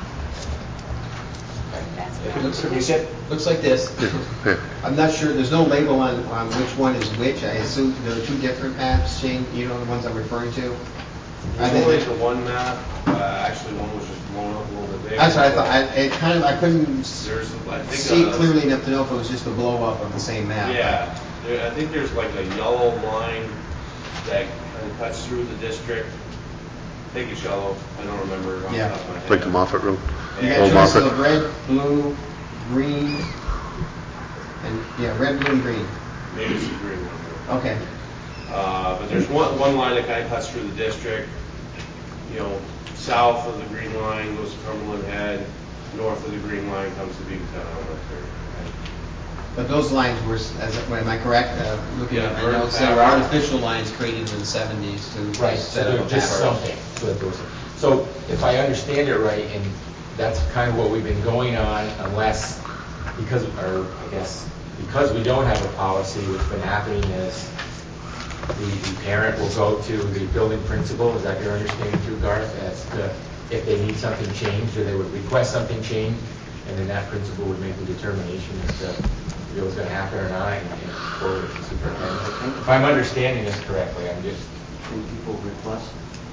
It looks, looks like this. I'm not sure, there's no label on, on which one is which. I assume there are two different maps, Shane, you know the ones I'm referring to? I There's think- only the one map, uh, actually one was just blown up a little bit bigger. That's what I thought, I, it kind of, I couldn't s- There's, I think, see uh, clearly enough to know if it was just a blow up of the same map. Yeah, there, I think there's like a yellow line that kind of cuts through the district. I think it's yellow, I don't remember off the Yeah. top of my head. Like the Moffett Road. You got Old choices Moffett. of red, blue, green, and, yeah, red, blue, and green. Maybe it's the green one. Okay. Uh, but there's one, one line that kind of cuts through the district. You know, south of the green line goes to Cumberland Head, north of the green line comes to Beavertown Elementary. But those lines were, as, am I correct, uh, looking Yeah, at my vertical notes, they were pattern. artificial lines created in the seventies to Right, set so up they're a just pattern. something. So, that those- so if I understand it right, and that's kind of what we've been going on, unless, because, or I guess, because we don't have a policy, what's been happening is the, the parent will go to the building principal, is that your understanding too, Garth, as to if they need something changed, or they would request something changed, and then that principal would make the determination as to if it was going to happen or not, and, and forward it to the superintendent. If I'm understanding this correctly, I'm just... People request?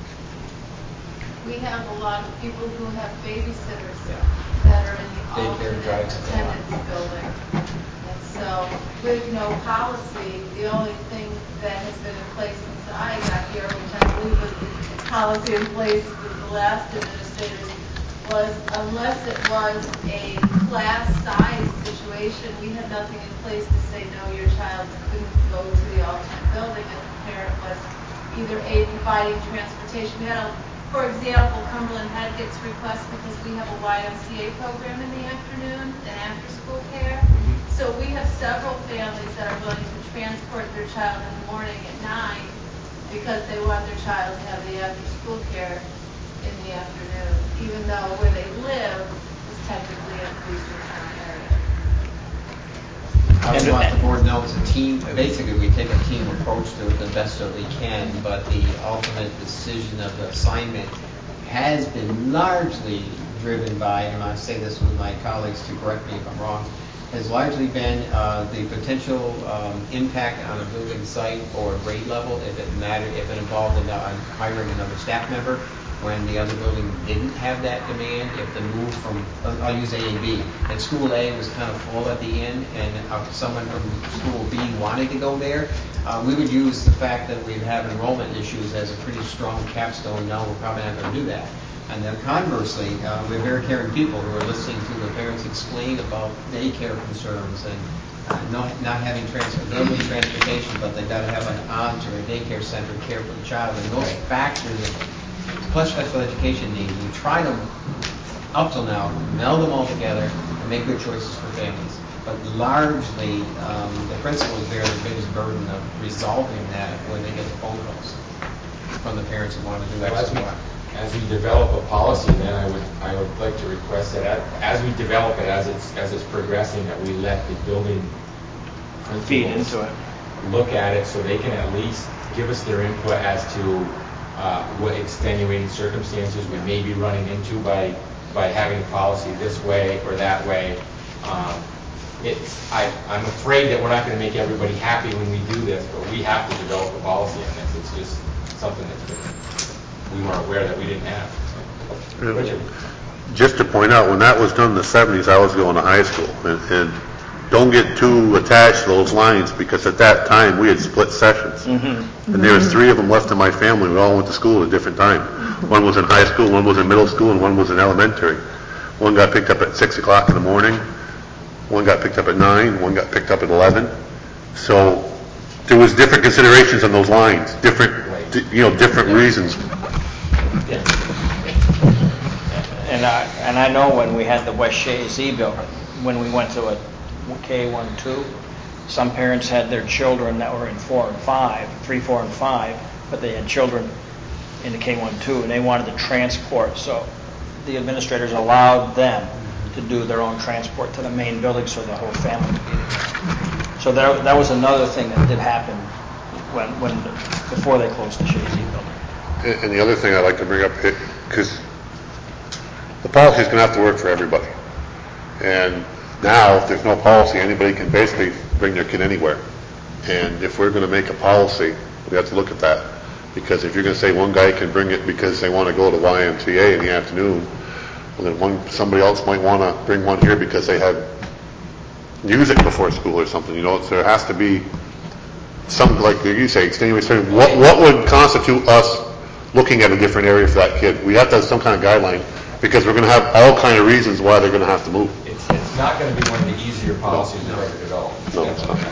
We have a lot of people who have babysitters that are in the Daycare alternate drives it a lot. attendance building. And so with no policy, the only thing that has been in place since I got here, which I believe was the policy in place with the last administrators, was unless it was a class size situation, we had nothing in place to say, no, your child couldn't go to the alternate building, and the parent was either A, providing transportation. We had a For example, Cumberland Head gets requests because we have a Y M C A program in the afternoon and after-school care. So we have several families that are willing to transport their child in the morning at nine because they want their child to have the after-school care in the afternoon, even though where they live is technically in the police town area. I would want the board to know it's a team, basically we take a team approach to it the best that we can, but the ultimate decision of the assignment has been largely driven by, and I say this with my colleagues to correct me if I'm wrong, has largely been uh, the potential um, impact on a building site or grade level if it mattered, if it involved in uh, hiring another staff member when the other building didn't have that demand, if the move from, I'll use A and B, and school A was kind of full at the end, and uh, someone from school B wanted to go there, uh, we would use the fact that we have enrollment issues as a pretty strong capstone. No, we're probably not going to do that. And then conversely, uh, we're very caring people who are listening to the parents explain about daycare concerns and uh, not, not having trans- available transportation, but they've got to have an aunt or a daycare center care for the child, and those factors plus special education needs. We try to, up till now, meld them all together and make good choices for families. but largely, um, the principals bear the biggest burden of resolving that when they get the phone calls from the parents who want to do Well, X as we, and Y. as we develop a policy, then I would, I would like to request that a- as we develop it, as it's, as it's progressing, that we let the building Feed principals into it. look at it so they can at least give us their input as to uh, what extenuating circumstances we may be running into by, by having a policy this way or that way. Um, It's, I, I'm afraid that we're not going to make everybody happy when we do this, but we have to develop a policy on this. It's just something that we weren't aware that we didn't have. Richard? Just to point out, when that was done in the seventies, I was going to high school. And, and don't get too attached to those lines, because at that time, we had split sessions. Mm-hmm. And there was three of them left in my family. We all went to school at a different time. One was in high school, one was in middle school, and one was in elementary. One got picked up at six o'clock in the morning. One got picked up at nine, one got picked up at eleven. So there was different considerations on those lines, different, you know, different reasons. And I, and I know when we had the West Shays E-bill, when we went to a K one two, some parents had their children that were in four and five, three, four, and five, but they had children in the K one two, and they wanted to transport. So the administrators allowed them to do their own transport to the main building so the whole family could be there. So there, that was another thing that did happen when, when before they closed the Shays E-building. And the other thing I'd like to bring up, because the policy is going to have to work for everybody. And now, if there's no policy, anybody can basically bring their kid anywhere. And if we're going to make a policy, we have to look at that. Because if you're going to say one guy can bring it because they want to go to Y M C A in the afternoon, well, then one, somebody else might want to bring one here because they had music before school or something. You know, so there has to be some, like you say, extenuating. What, what would constitute us looking at a different area for that kid? We have to have some kind of guideline, because we're going to have all kind of reasons why they're going to have to move. It's, it's not going to be one of the easier policies No. to ever develop. No, it's not.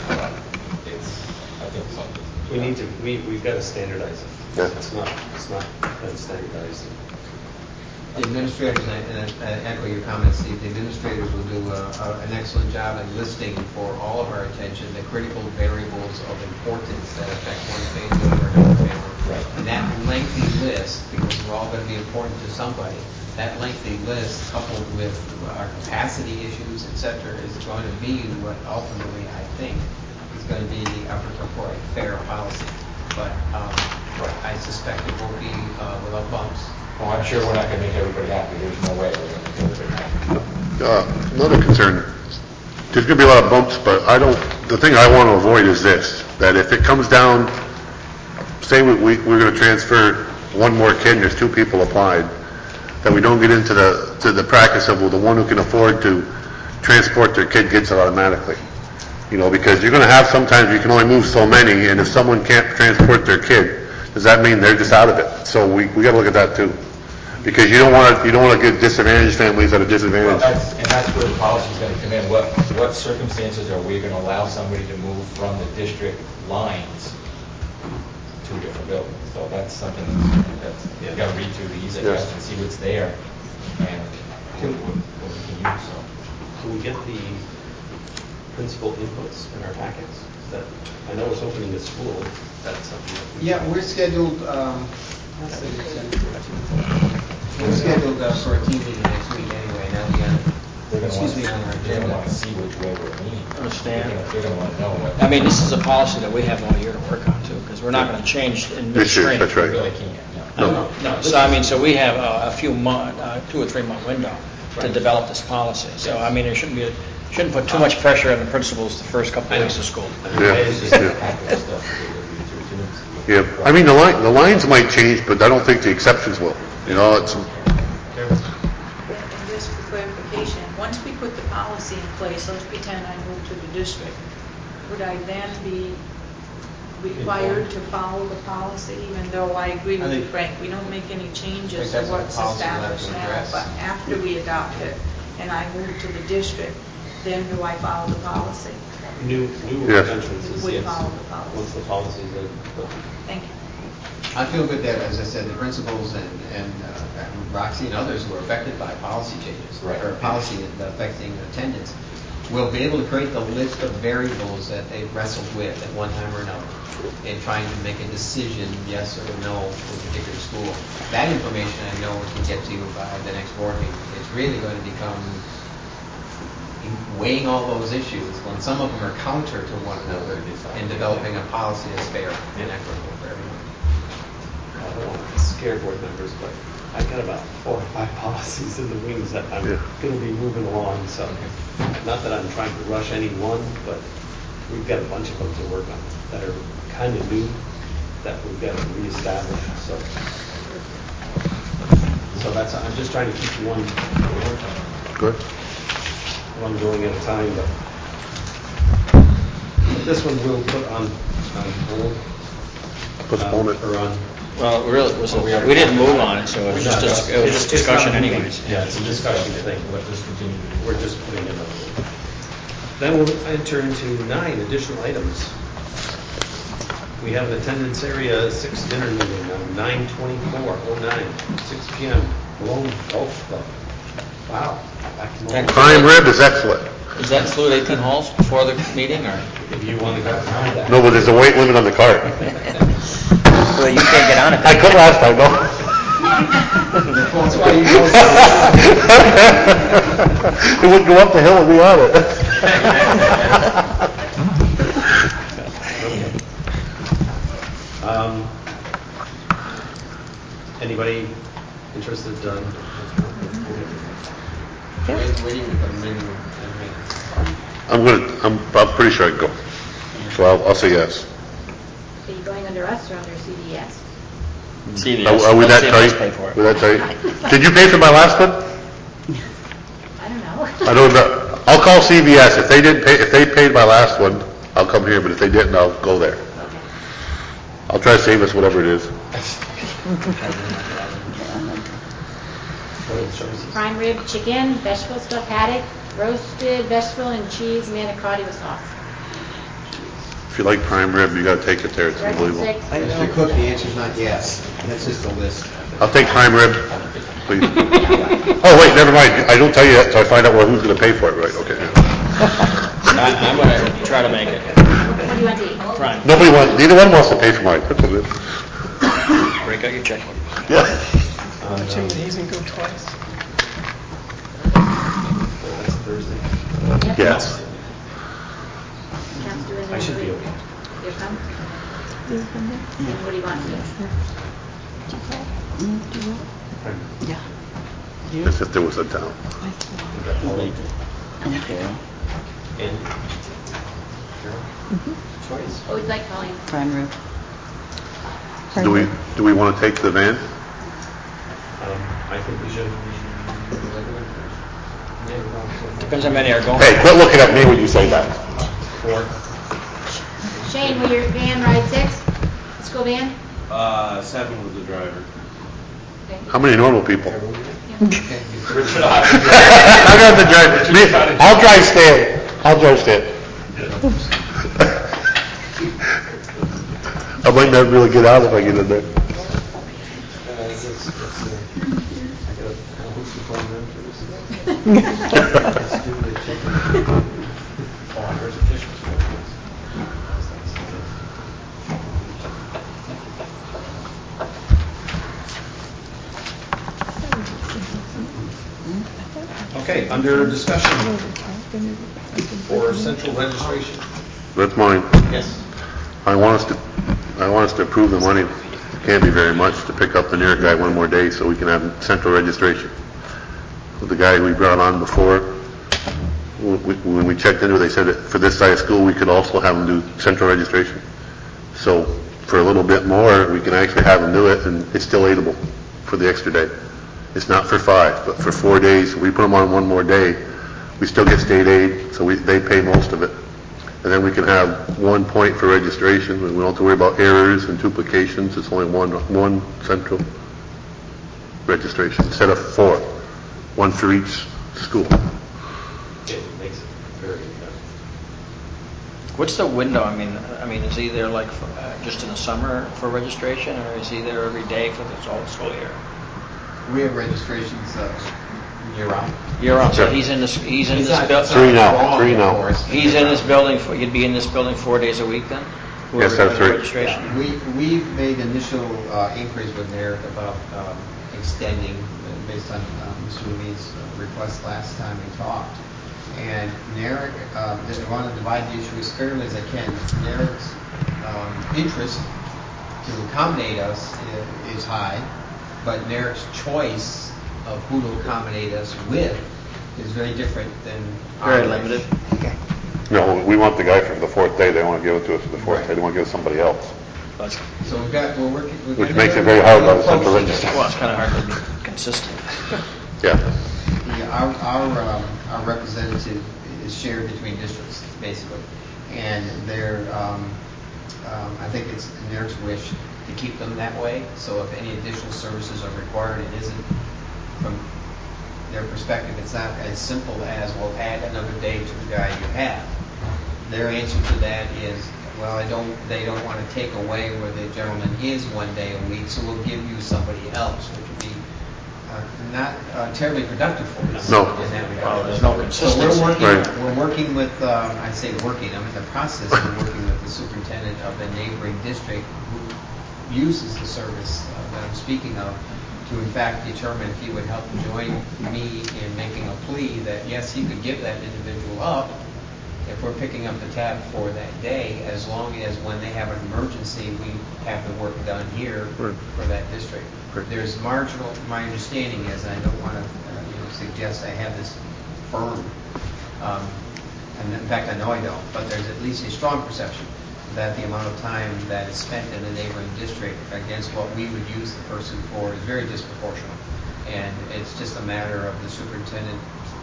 It's, I think something. We need to, we, we've got to standardize it. Yeah. It's not, it's not been standardized. The administrators, and I I echo your comments, Steve, the administrators will do a, a, an excellent job in listing for all of our attention the critical variables of importance that affect one family or another family. Right. And that lengthy list, because we're all going to be important to somebody, that lengthy list coupled with our capacity issues, et cetera, is going to be what ultimately, I think, is going to be the arbiter for a fair policy. But um, I suspect it won't be uh, without bumps. Well, I'm sure we're not going to make everybody happy. There's no way we're going to make everybody happy. Uh, another concern, there's going to be a lot of bumps, but I don't, the thing I want to avoid is this, that if it comes down, say we, we, we're going to transfer one more kid and there's two people applied, that we don't get into the, to the practice of, well, the one who can afford to transport their kid gets it automatically. You know, because you're going to have, sometimes you can only move so many, and if someone can't transport their kid, does that mean they're just out of it? So we, we got to look at that too. Because you don't want to, you don't want to give disadvantaged families at a Well, disadvantage. that's, and that's where the policy is going to come in. What, what circumstances are we going to allow somebody to move from the district lines to a different building? So that's something that's, that's you've got to read through these, I guess, and see what's there and what, what, what we can use. So. Can we get the principal inputs in our packets? Is that, I know it's opening the school. That's something that we Yeah, we're scheduled, um, let's see, we're scheduled uh, for a team meeting next week anyway, now the, uh, excuse me, on our They're going to agenda. want to see which way we're leaning. Understand. They're going to want to know what. I mean, this is a policy that we have all year to work on too, because we're not going to change in This year, midstream. that's right. We really can't. No. No, no. So I mean, so we have a, a few month, uh, two or three month window to Right. develop this policy. So I mean, there shouldn't be, a, shouldn't put too much pressure on the principals the first couple of weeks of school. Yeah. It's just Yeah. package stuff that we're going to do too. Yeah, I mean, the line, the lines might change, but I don't think the exceptions will. You know, it's, And and just for clarification, once we put the policy in place, let's pretend I move to the district, would I then be required to follow the policy, even though I agree I with you, think- Frank, we don't make any I changes think to that's what what's the policy will have to established now, address. but after we adopt it and I move to the district, then do I follow the policy? New, new Yes. entrances, Would yes. follow the policy. Once the policy's in. but- Thank you. I feel good that, as I said, the principals and, and uh, and Roxy and others who are affected by policy changes, Right. or policy affecting attendance, will be able to create the list of variables that they wrestled with at one time or another in trying to make a decision, yes or no, for a particular school. That information I know we can get to you by the next board meeting. It's really going to become weighing all those issues when some of them are counter to one another and developing a policy that's fair and equitable for everyone. I don't want to scare board members, but I've got about four or five policies in the wings that I'm Yeah. going to be moving along. So, not that I'm trying to rush any one, but we've got a bunch of them to work on that are kind of new that we've got to reestablish. So, so that's I'm just trying to keep one Good. one going at a time. But, but this one we'll put on on hold. Postpone um, it. or on. Well, it really was, Oh, we already- we didn't move on it, so it was just, dis- it was It's- just it's not discussion moving. anyways. Yeah, it's a discussion thing. We'll just continue. We're just putting it on. Then we'll enter into nine additional items. We have an attendance area six dinner meeting on nine twenty-four oh nine, six p m Malone Golf Club. Wow. Back to Malone. Prime rib is excellent. Does that include eighteen holes before the meeting, or? If you want to go behind that. No, but there's a weight limit on the cart. Well, you can't get on it. I could last time, no? That's why you go. It would go up the hill and be on it. Um, anybody interested? Um, Waiting to come in and I'm gonna, I'm, I'm pretty sure I can go. So I'll, I'll say yes. Are you going under us or under C D S? C V Are, S. are we Let that C V S tight? pay for it. We're that tight? Did you pay for my last one? I don't know. I don't know. I'll call C V S. If they didn't pay, if they paid my last one, I'll come here, but if they didn't, I'll go there. I'll try to save us whatever it is. Prime rib chicken, vegetable stuffed haddock, roasted vegetable and cheese manicotti with sauce. If you like prime rib, you gotta take it there. It's Breakfast unbelievable. six. Mister Cook, the answer's not yes. That's just a list. I'll take prime rib, please. Oh, wait, never mind. I don't tell you that until I find out well, who's gonna pay for it, right? Okay. I, I'm gonna try to make it. What do you want to eat? Prime. Nobody wants, neither one wants to pay for mine. That's all good. Break out your checkbook. Yeah. Watch him raise and go twice. That's Thursday. Yep. Yes. Count's doing I should be it. okay. Here come. And what do you want to eat? Yeah. As if there was a doubt. Okay. And Carol? Choice. What would you like, Colleen? Prime rib. Do we, do we wanna take the van? Um, I think we should. Depends how many are going. Hey, quit looking at me when you say that. Four. Shane, will your van ride six? School van? Uh, seven was the driver. How many normal people? Richard I got the drive. Me, I'll drive Stan. I'll drive Stan. I might not really get out if I get in there. Uh, it's, it's, it's, uh, I got a host of phone numbers. Oh, there's a fish. Okay, under discussion for central registration. That's mine. Yes. I want us to, I want us to approve the money, it can't be very much, to pick up the New York guy one more day so we can have central registration. With the guy we brought on before, when we- when we checked into it, they said that for this size school, we could also have them do central registration. So for a little bit more, we can actually have them do it, and it's still aidable for the extra day. It's not for five, but for four days, we put them on one more day, we still get state aid, so we, they pay most of it. And then we can have one point for registration, and we don't have to worry about errors and duplications, it's only one, one central registration, instead of four, one for each school. It makes it very good. What's the window? I mean, I mean, is he there like for, uh, just in the summer for registration, or is he there every day for the whole school year? We have registrations uh, Year round. Year round, so he's in this, he's in It's this not- building. it's not Three now, wrong, three now. of course. He's in this building, for you'd be in this building four days a week then? Yes, Whoever that's does the right. registration? We, we've made initial uh, inquiries with NERIC about um, extending, uh, based on uh, Mister Levine's uh, request last time we talked. And NERIC, um, I want to divide the issue as fairly as I can. NERIC's um, interest to accommodate us i- is high, but NERIC's choice of who to accommodate us with is very different than Very our limited. Okay. No, we want the guy for the fourth day, they want to give it to us for the fourth day, they want to give it to somebody else. So we've got, we're working. we've Which got makes it NERIC very hard by the central approach. register. Well, it's kind of hard to be consistent. Yeah. Yeah, our, our, um, our representative is shared between districts, basically. And they're, um, um, I think it's NERIC's wish to keep them that way. So if any additional services are required, it isn't, from their perspective, it's not as simple as, well, add another day to the guy you have. Their answer to that is, well, I don't, they don't want to take away where the gentleman is one day a week, so we'll give you somebody else, which would be uh, not uh, terribly productive for us. No. In that regard. Well, there's no So consistency. we're working, Right. we're working with, um, I say working, I'm in the process of working with the superintendent of the neighboring district who uses the service uh, that I'm speaking of, to in fact determine if he would help join me in making a plea that, yes, he could give that individual up if we're picking up the tab for that day, as long as when they have an emergency, we have the work done here Right. for that district. There's marginal, my understanding is, and I don't want to uh, you know, suggest I have this firm, um, and in fact I know I don't, but there's at least a strong perception that the amount of time that is spent in a neighboring district against what we would use the person for is very disproportional. And it's just a matter of the superintendent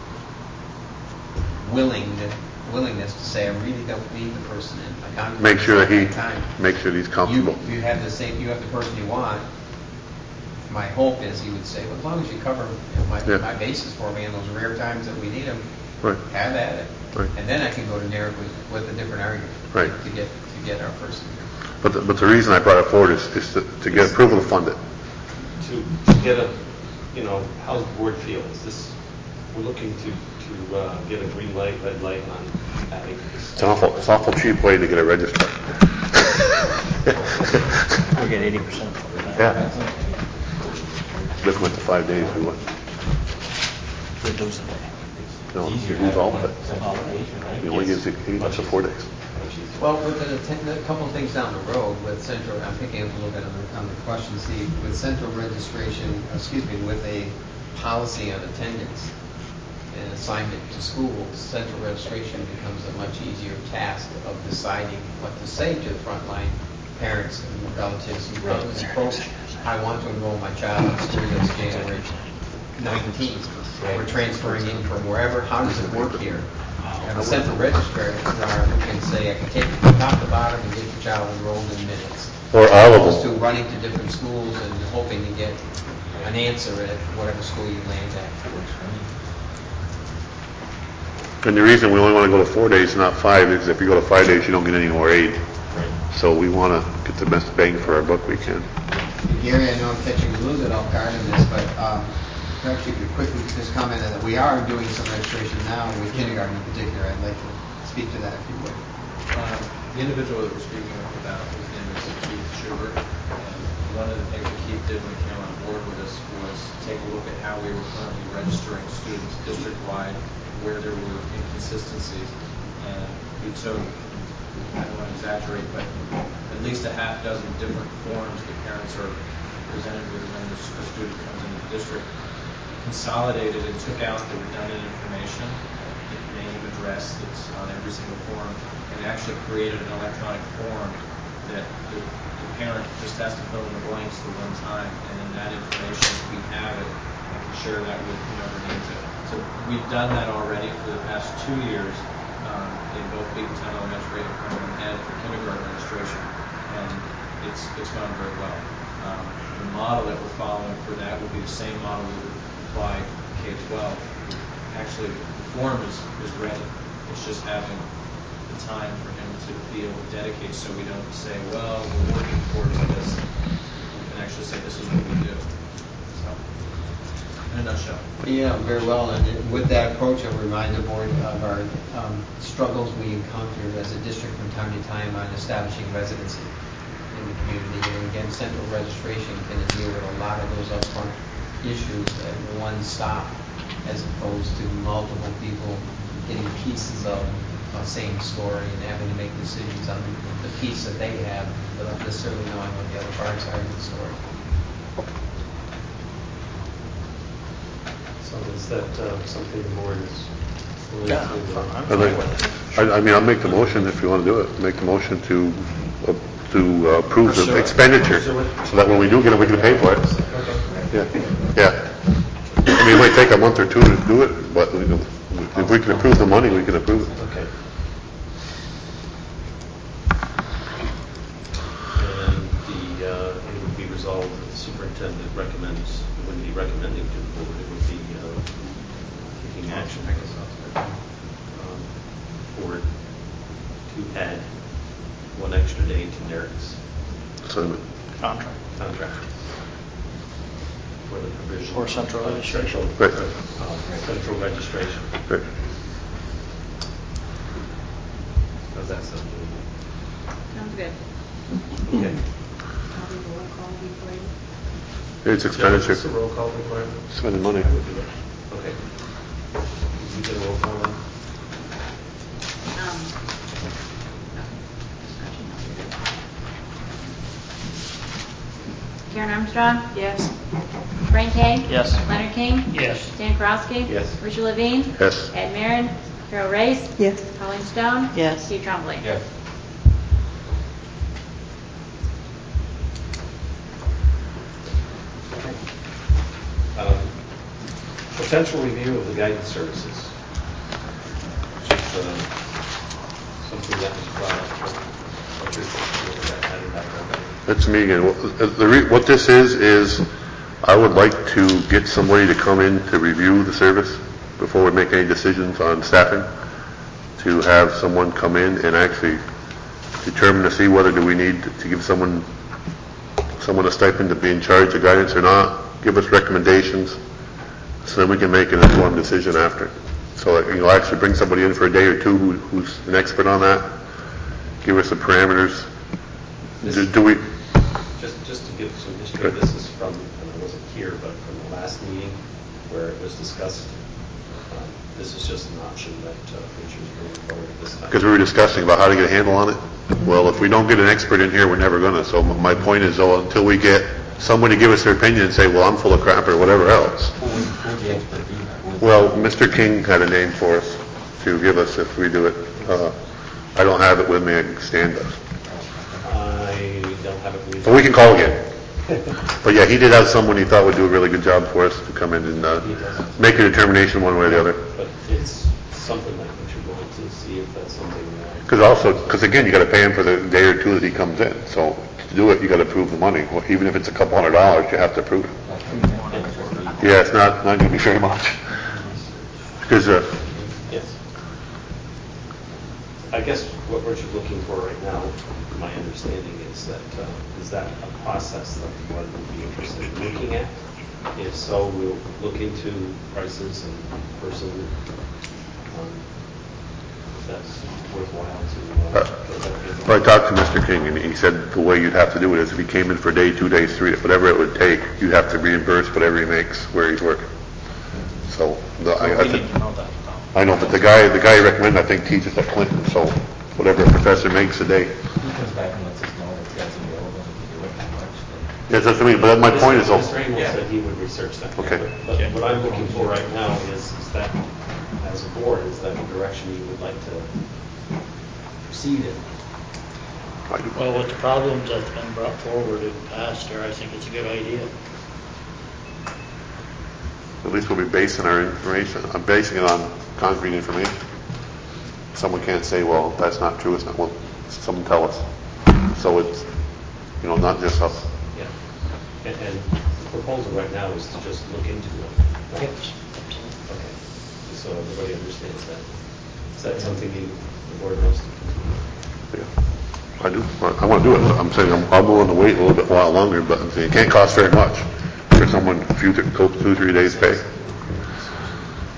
willing to, willingness to say, I really don't need the person in my contract. Make sure that he, time. make sure that he's You, comfortable. you have the same, you have the person you want. My hope is he would say, well, as long as you cover my, Yeah. my bases for me in those rare times that we need them, Right. have at it. Right. And then I can go to NERIC with, with a different argument. Right. To get, to get our person here. But the, but the reason I brought it forward is, is to, to get approval to fund it. To, to get a, you know, how's the board feel? Is this, we're looking to, to uh, get a green light, red light on having this. It's an awful, it's an awful cheap way to get it registered. We get eighty percent. Yeah. This went to five days, we went, Reduce it. no, you lose all of it. You only gives you eight up to four days. Well, with the, ten- a couple of things down the road with central, I'm picking up a little bit on the, on the question, Steve, with central registration, excuse me, with a policy on attendance and assignment to schools, central registration becomes a much easier task of deciding what to say to the frontline parents and relatives who come and approach, I want to enroll my child in school this January nineteenth. We're transferring in from wherever, how does it work here? And a central registrar who can say, I can take it from top to bottom and get your child enrolled in minutes. Or all of Opposed them. to running to different schools and hoping to get an answer at whatever school you land at. And the reason we only want to go to four days, not five, is if you go to five days, you don't get any more aid. So we want to get the best bang for our buck we can. Gary, I know I'm catching you a little bit off guard in this, but um, perhaps you could quickly just comment on that. We are doing some registration now with kindergarten in particular. I'd like to speak to that if you would. Um, The individual that we're speaking about, his name is Keith Schubert. And one of the things that Keith did when he came on board with us was take a look at how we were currently registering students district-wide, where there were inconsistencies. And we took, I don't want to exaggerate, but at least a half dozen different forms that parents are presented with when the the student comes into the district, consolidated and took out the redundant information, the name, address that's on every single form, and actually created an electronic form that the, the parent just has to fill in the blanks the one time, and then that information, we have it, and can share that with whomever needs it. So we've done that already for the past two years um, in both Beacontown Elementary and Cumberland Head for kindergarten registration, and it's it's gone very well. Um, the model that we're following for that would be the same model we would apply K twelve. Actually, the form is, is ready. It's just having the time for him to be able to dedicate, so we don't say, well, we're working towards this. We can actually say, this is what we do. So, in a nutshell. Yeah, very well, and with that approach, I'll remind the board of our um, struggles we encounter as a district from time to time on establishing residency in the community. And again, central registration can deal with a lot of those upfront issues at one stop, as opposed to multiple people getting pieces of a same story and having to make decisions on the piece that they have without necessarily knowing what the other parts are in the story. So is that uh, something the board is willing Yeah. to? I'd like- I, I mean, I'll make the motion if you want to do it. Make the motion to, uh, to uh, approve Pursue the it. expenditure, Pursue it. so that when we do get it, we can pay for it. Okay. Yeah, yeah. I mean, it might take a month or two to do it, but we can- if we can approve the money, we can approve it. Okay. And the, uh, it would be resolved that the superintendent recommends, would be recommending to the board, it would be uh, taking action um, for it to add one extra day to Derek's Assignment. Contract. contract for the provision. For central uh, registration. Central, Right. uh, central registration. Right. How's that sound? Sounds good. Okay. It's expenditure. It's a roll call requirement. Spending money. I would do it. Okay. You get a roll call then? Um, Karen Armstrong? Yes. Frank Hay? Yes. Leonard King? Yes. Dan Karowski? Yes. Richard Levine? Yes. Ed Marin? Carol Race? Yes. Colleen Stone? Yes. Steve Trombley? Yes. Um, Potential review of the guidance services. Which is uh, something that was brought up. What- what your thinking of that, how did that go down? That's me again. What- the re- What this is, is I would like to get somebody to come in to review the service before we make any decisions on staffing, to have someone come in and actually determine to see whether do we need to give someone, someone a stipend to be in charge of guidance or not, give us recommendations, so then we can make an informed decision after. So, like, you know, actually bring somebody in for a day or two who, who's an expert on that, give us the parameters. Do, do we, Just, just to give some history, this is from, and I wasn't here, but from the last meeting where it was discussed. Um, This is just an option that uh, Richard is bringing forward at this time. because we were discussing about how to get a handle on it. Well, if we don't get an expert in here, we're never gonna. So m- my point is, though, until we get somebody to give us their opinion and say, well, I'm full of crap or whatever else. Who would, who would the expert be? Who would- Well, Mister King had a name for us to give us if we do it. Uh, I don't have it with me, I can stand us. I don't have it with But we can call again. But yeah, he did have someone he thought would do a really good job for us to come in and uh, make a determination one way or the other. But it's something that Richard wanted to see if that's something that. Because also, because again, you got to pay him for the day or two that he comes in. So to do it, you got to approve the money. Well, even if it's a couple hundred dollars, you have to approve it. Yeah, it's not not going to be very much. Because uh, Yes. I guess what Richard's looking for right now, my understanding is that, uh, is that a process that the board would be interested in looking at? If so, we'll look into prices and person, um, if that's worthwhile to, uh, go ahead. Well, I talked to Mister King, and he said the way you'd have to do it is if he came in for a day, two days, three, whatever it would take, you'd have to reimburse whatever he makes where he's working. So, the, I, I We think, need to know that. I know, but the guy, the guy he recommended, I think, teaches at Clinton, so whatever a professor makes a day. He comes back and lets us know if that's available, and we can do it how much. Yes, that's what I mean, but my point is, though. Mister Amos said he would research that. Okay. But but what I'm looking for right now is, is that, as a board, is that the direction you would like to proceed in? Well, with the problems that's been brought forward in the past here, I think it's a good idea. At least we'll be basing our information, I'm basing it on concrete information. Someone can't say, well, that's not true, it's not, well, someone tell us. So it's, you know, not just us. Yeah. And, and the proposal right now is to just look into it. Right? Okay. Just so everybody understands that. Is that something you, the board wants to continue? Yeah. I do, I want to do it, I'm saying I'm, I'm willing to wait a little bit while longer, but I'm saying it can't cost very much for someone, a few, th- couple, two, three days pay. So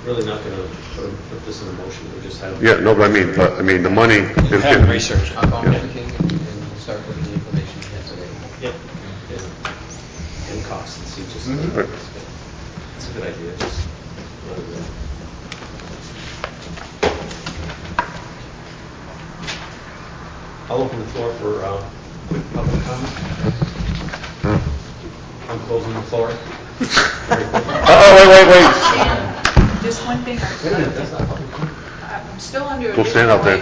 really not going to put, put this in a motion, we just have. Yeah, no, but I mean, but, I mean, the money is Have getting... them research it. I'll call Yeah. Mister King and and we'll start with the information he has today. Yep. And, and costs and see just, Mhm. uh, it's a good idea, just let it go. I'll open the floor for, uh, quick public comment. I'm closing the floor. Uh-oh, wait, wait, wait. Dan, just one thing. Wait a minute, that's not public comment. I'm still under. Go stand out there.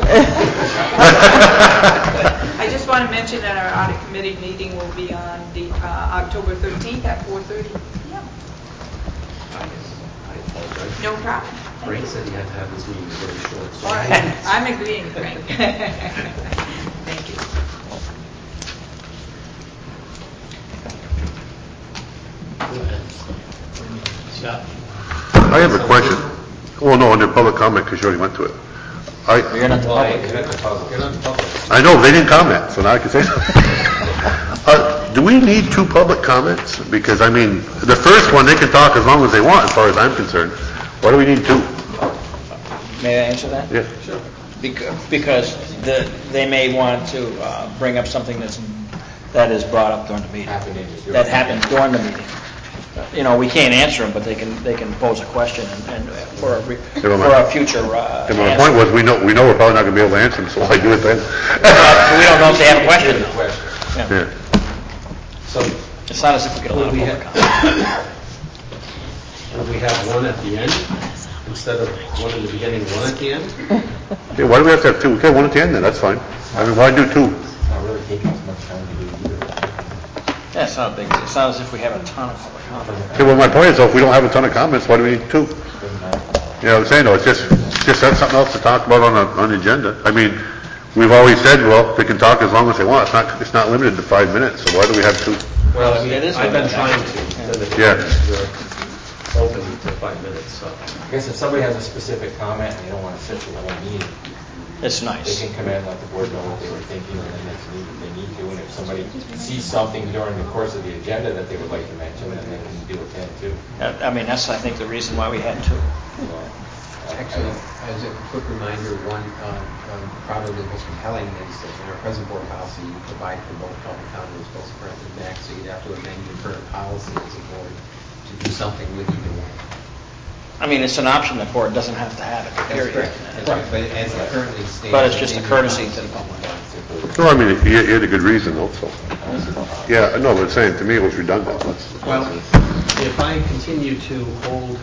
I just want to mention that our audit committee meeting will be on the uh, October thirteenth at four thirty p.m. I I apologize. No problem. Frank said he had to have this meeting very short, so. All right, I'm agreeing, Frank. Thank you. Scott? I have a question. Well, no, under public comment, because you already went to it. I, You're not the Well, public. you're not the public. You're not the public. I know, they didn't comment, so now I can say something. Uh, do we need two public comments? Because, I mean, the first one, they can talk as long as they want, as far as I'm concerned. Why do we need two? May I answer that? Yeah. Sure. Because, because the, they may want to uh, bring up something that's, that is brought up during the meeting. Happened in the- That happened during the meeting. You know, we can't answer them, but they can, they can pose a question and, and for a, re- Yeah, for but my- a future uh, And my answer. point was, we know, we know we're probably not gonna be able to answer them, so why do it then? But we don't know if they have a question. Yeah. Yeah. So, It's not as if we get a lot of would we public have, would we have one at the end, instead of one in the beginning, one at the end? Yeah, why do we have to have two? Okay, one at the end then, that's fine. I mean, why do two? It's not really taking as much time to do either. Yeah, it's not a big, it's not as if we have a ton of public comment. Okay, well, my point is, though, if we don't have a ton of comments, why do we need two? You know what I'm saying, though, it's just, just have something else to talk about on the, on the agenda. I mean, we've always said, well, they can talk as long as they want, it's not, it's not limited to five minutes, so why do we have two? Well, I mean, It is I've been limited, trying actually. to, limit Yeah. the open to five minutes, so. I guess if somebody has a specific comment and they don't want to sit through the whole meeting, It's they nice. can come in and let the board know what they were thinking, and then next meeting they need to. And if somebody sees something during the course of the agenda that they would like to mention, then they can do it then too. I I mean, that's, I think, the reason why we had two. So, I- Actually, I- as a quick reminder, one, um, um, probably the most compelling is that in our present board policy, you provide for both public comment as well as front and back, so you'd have to amend your current policy as a board to do something with either one. I mean, it's an option, the board doesn't have to have it, That's period. correct. That's right, but as it currently stands. But it's just a in your courtesy policy, to the public. No, I mean, he, he had a good reason, though, so. Yeah, no, but saying, to me, it was redundant. That's- Well, if I continue to hold,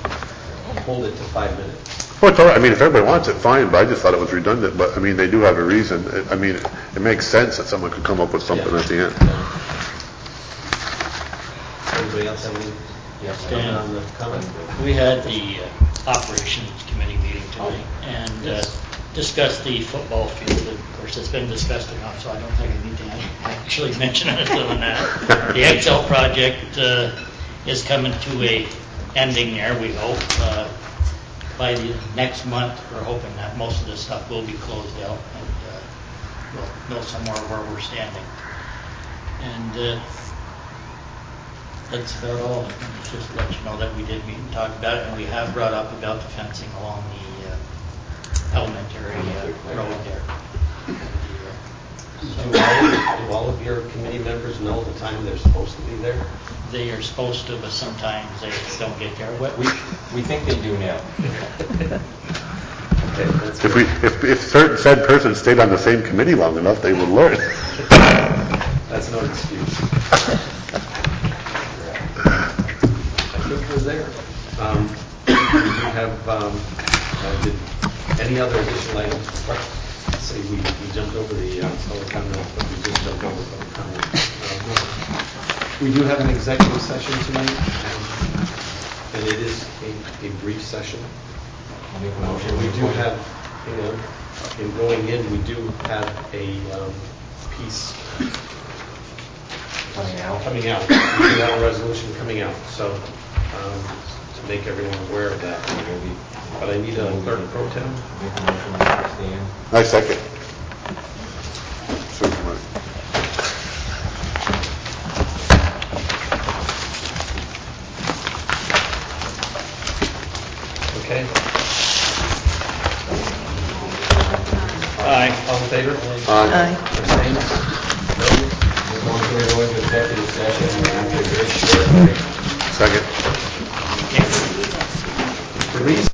hold it to five minutes, Well, it's all right, I mean, if everybody wants it, fine, but I just thought it was redundant, but, I mean, they do have a reason. I- I mean, it makes sense that someone could come up with something at the end. anybody else have any comment on the comment? We had the uh, operations committee meeting tonight and uh, discussed the football field. Of course, it's been discussed enough, so I don't think I need to actually mention anything on that. The Excel project uh, is coming to a ending there, we hope. Uh, By the next month, we're hoping that most of this stuff will be closed out and uh, we'll know some more where we're standing. And uh, that's about all. Just to let you know that we did meet and talk about it, and we have brought up about the fencing along the uh, elementary uh, road there. Do all, do all of your committee members know the time they're supposed to be there? They are supposed to, but sometimes they don't get there. What We, we think they do now. Okay, that's If we, if, if certain said person stayed on the same committee long enough, they would learn. That's no excuse. I think we're there. Um, we have, um, uh, did, any other additional items? Say we, we jumped over the uh, public comment, but we just jumped over public comment. Uh, we do have an executive session tonight, um, and it is a, a brief session. Make a Uh, motion. and we do have, you know, in going in, we do have a um, piece Coming out. coming out. We do have a resolution coming out, so um, to make everyone aware of that. But I need a clerk pro tem. Make a motion to stand. I second. So, uh, Aye. All in favor? Aye. Abstained? Going to everyone's executive session after a very short break. Second. The reason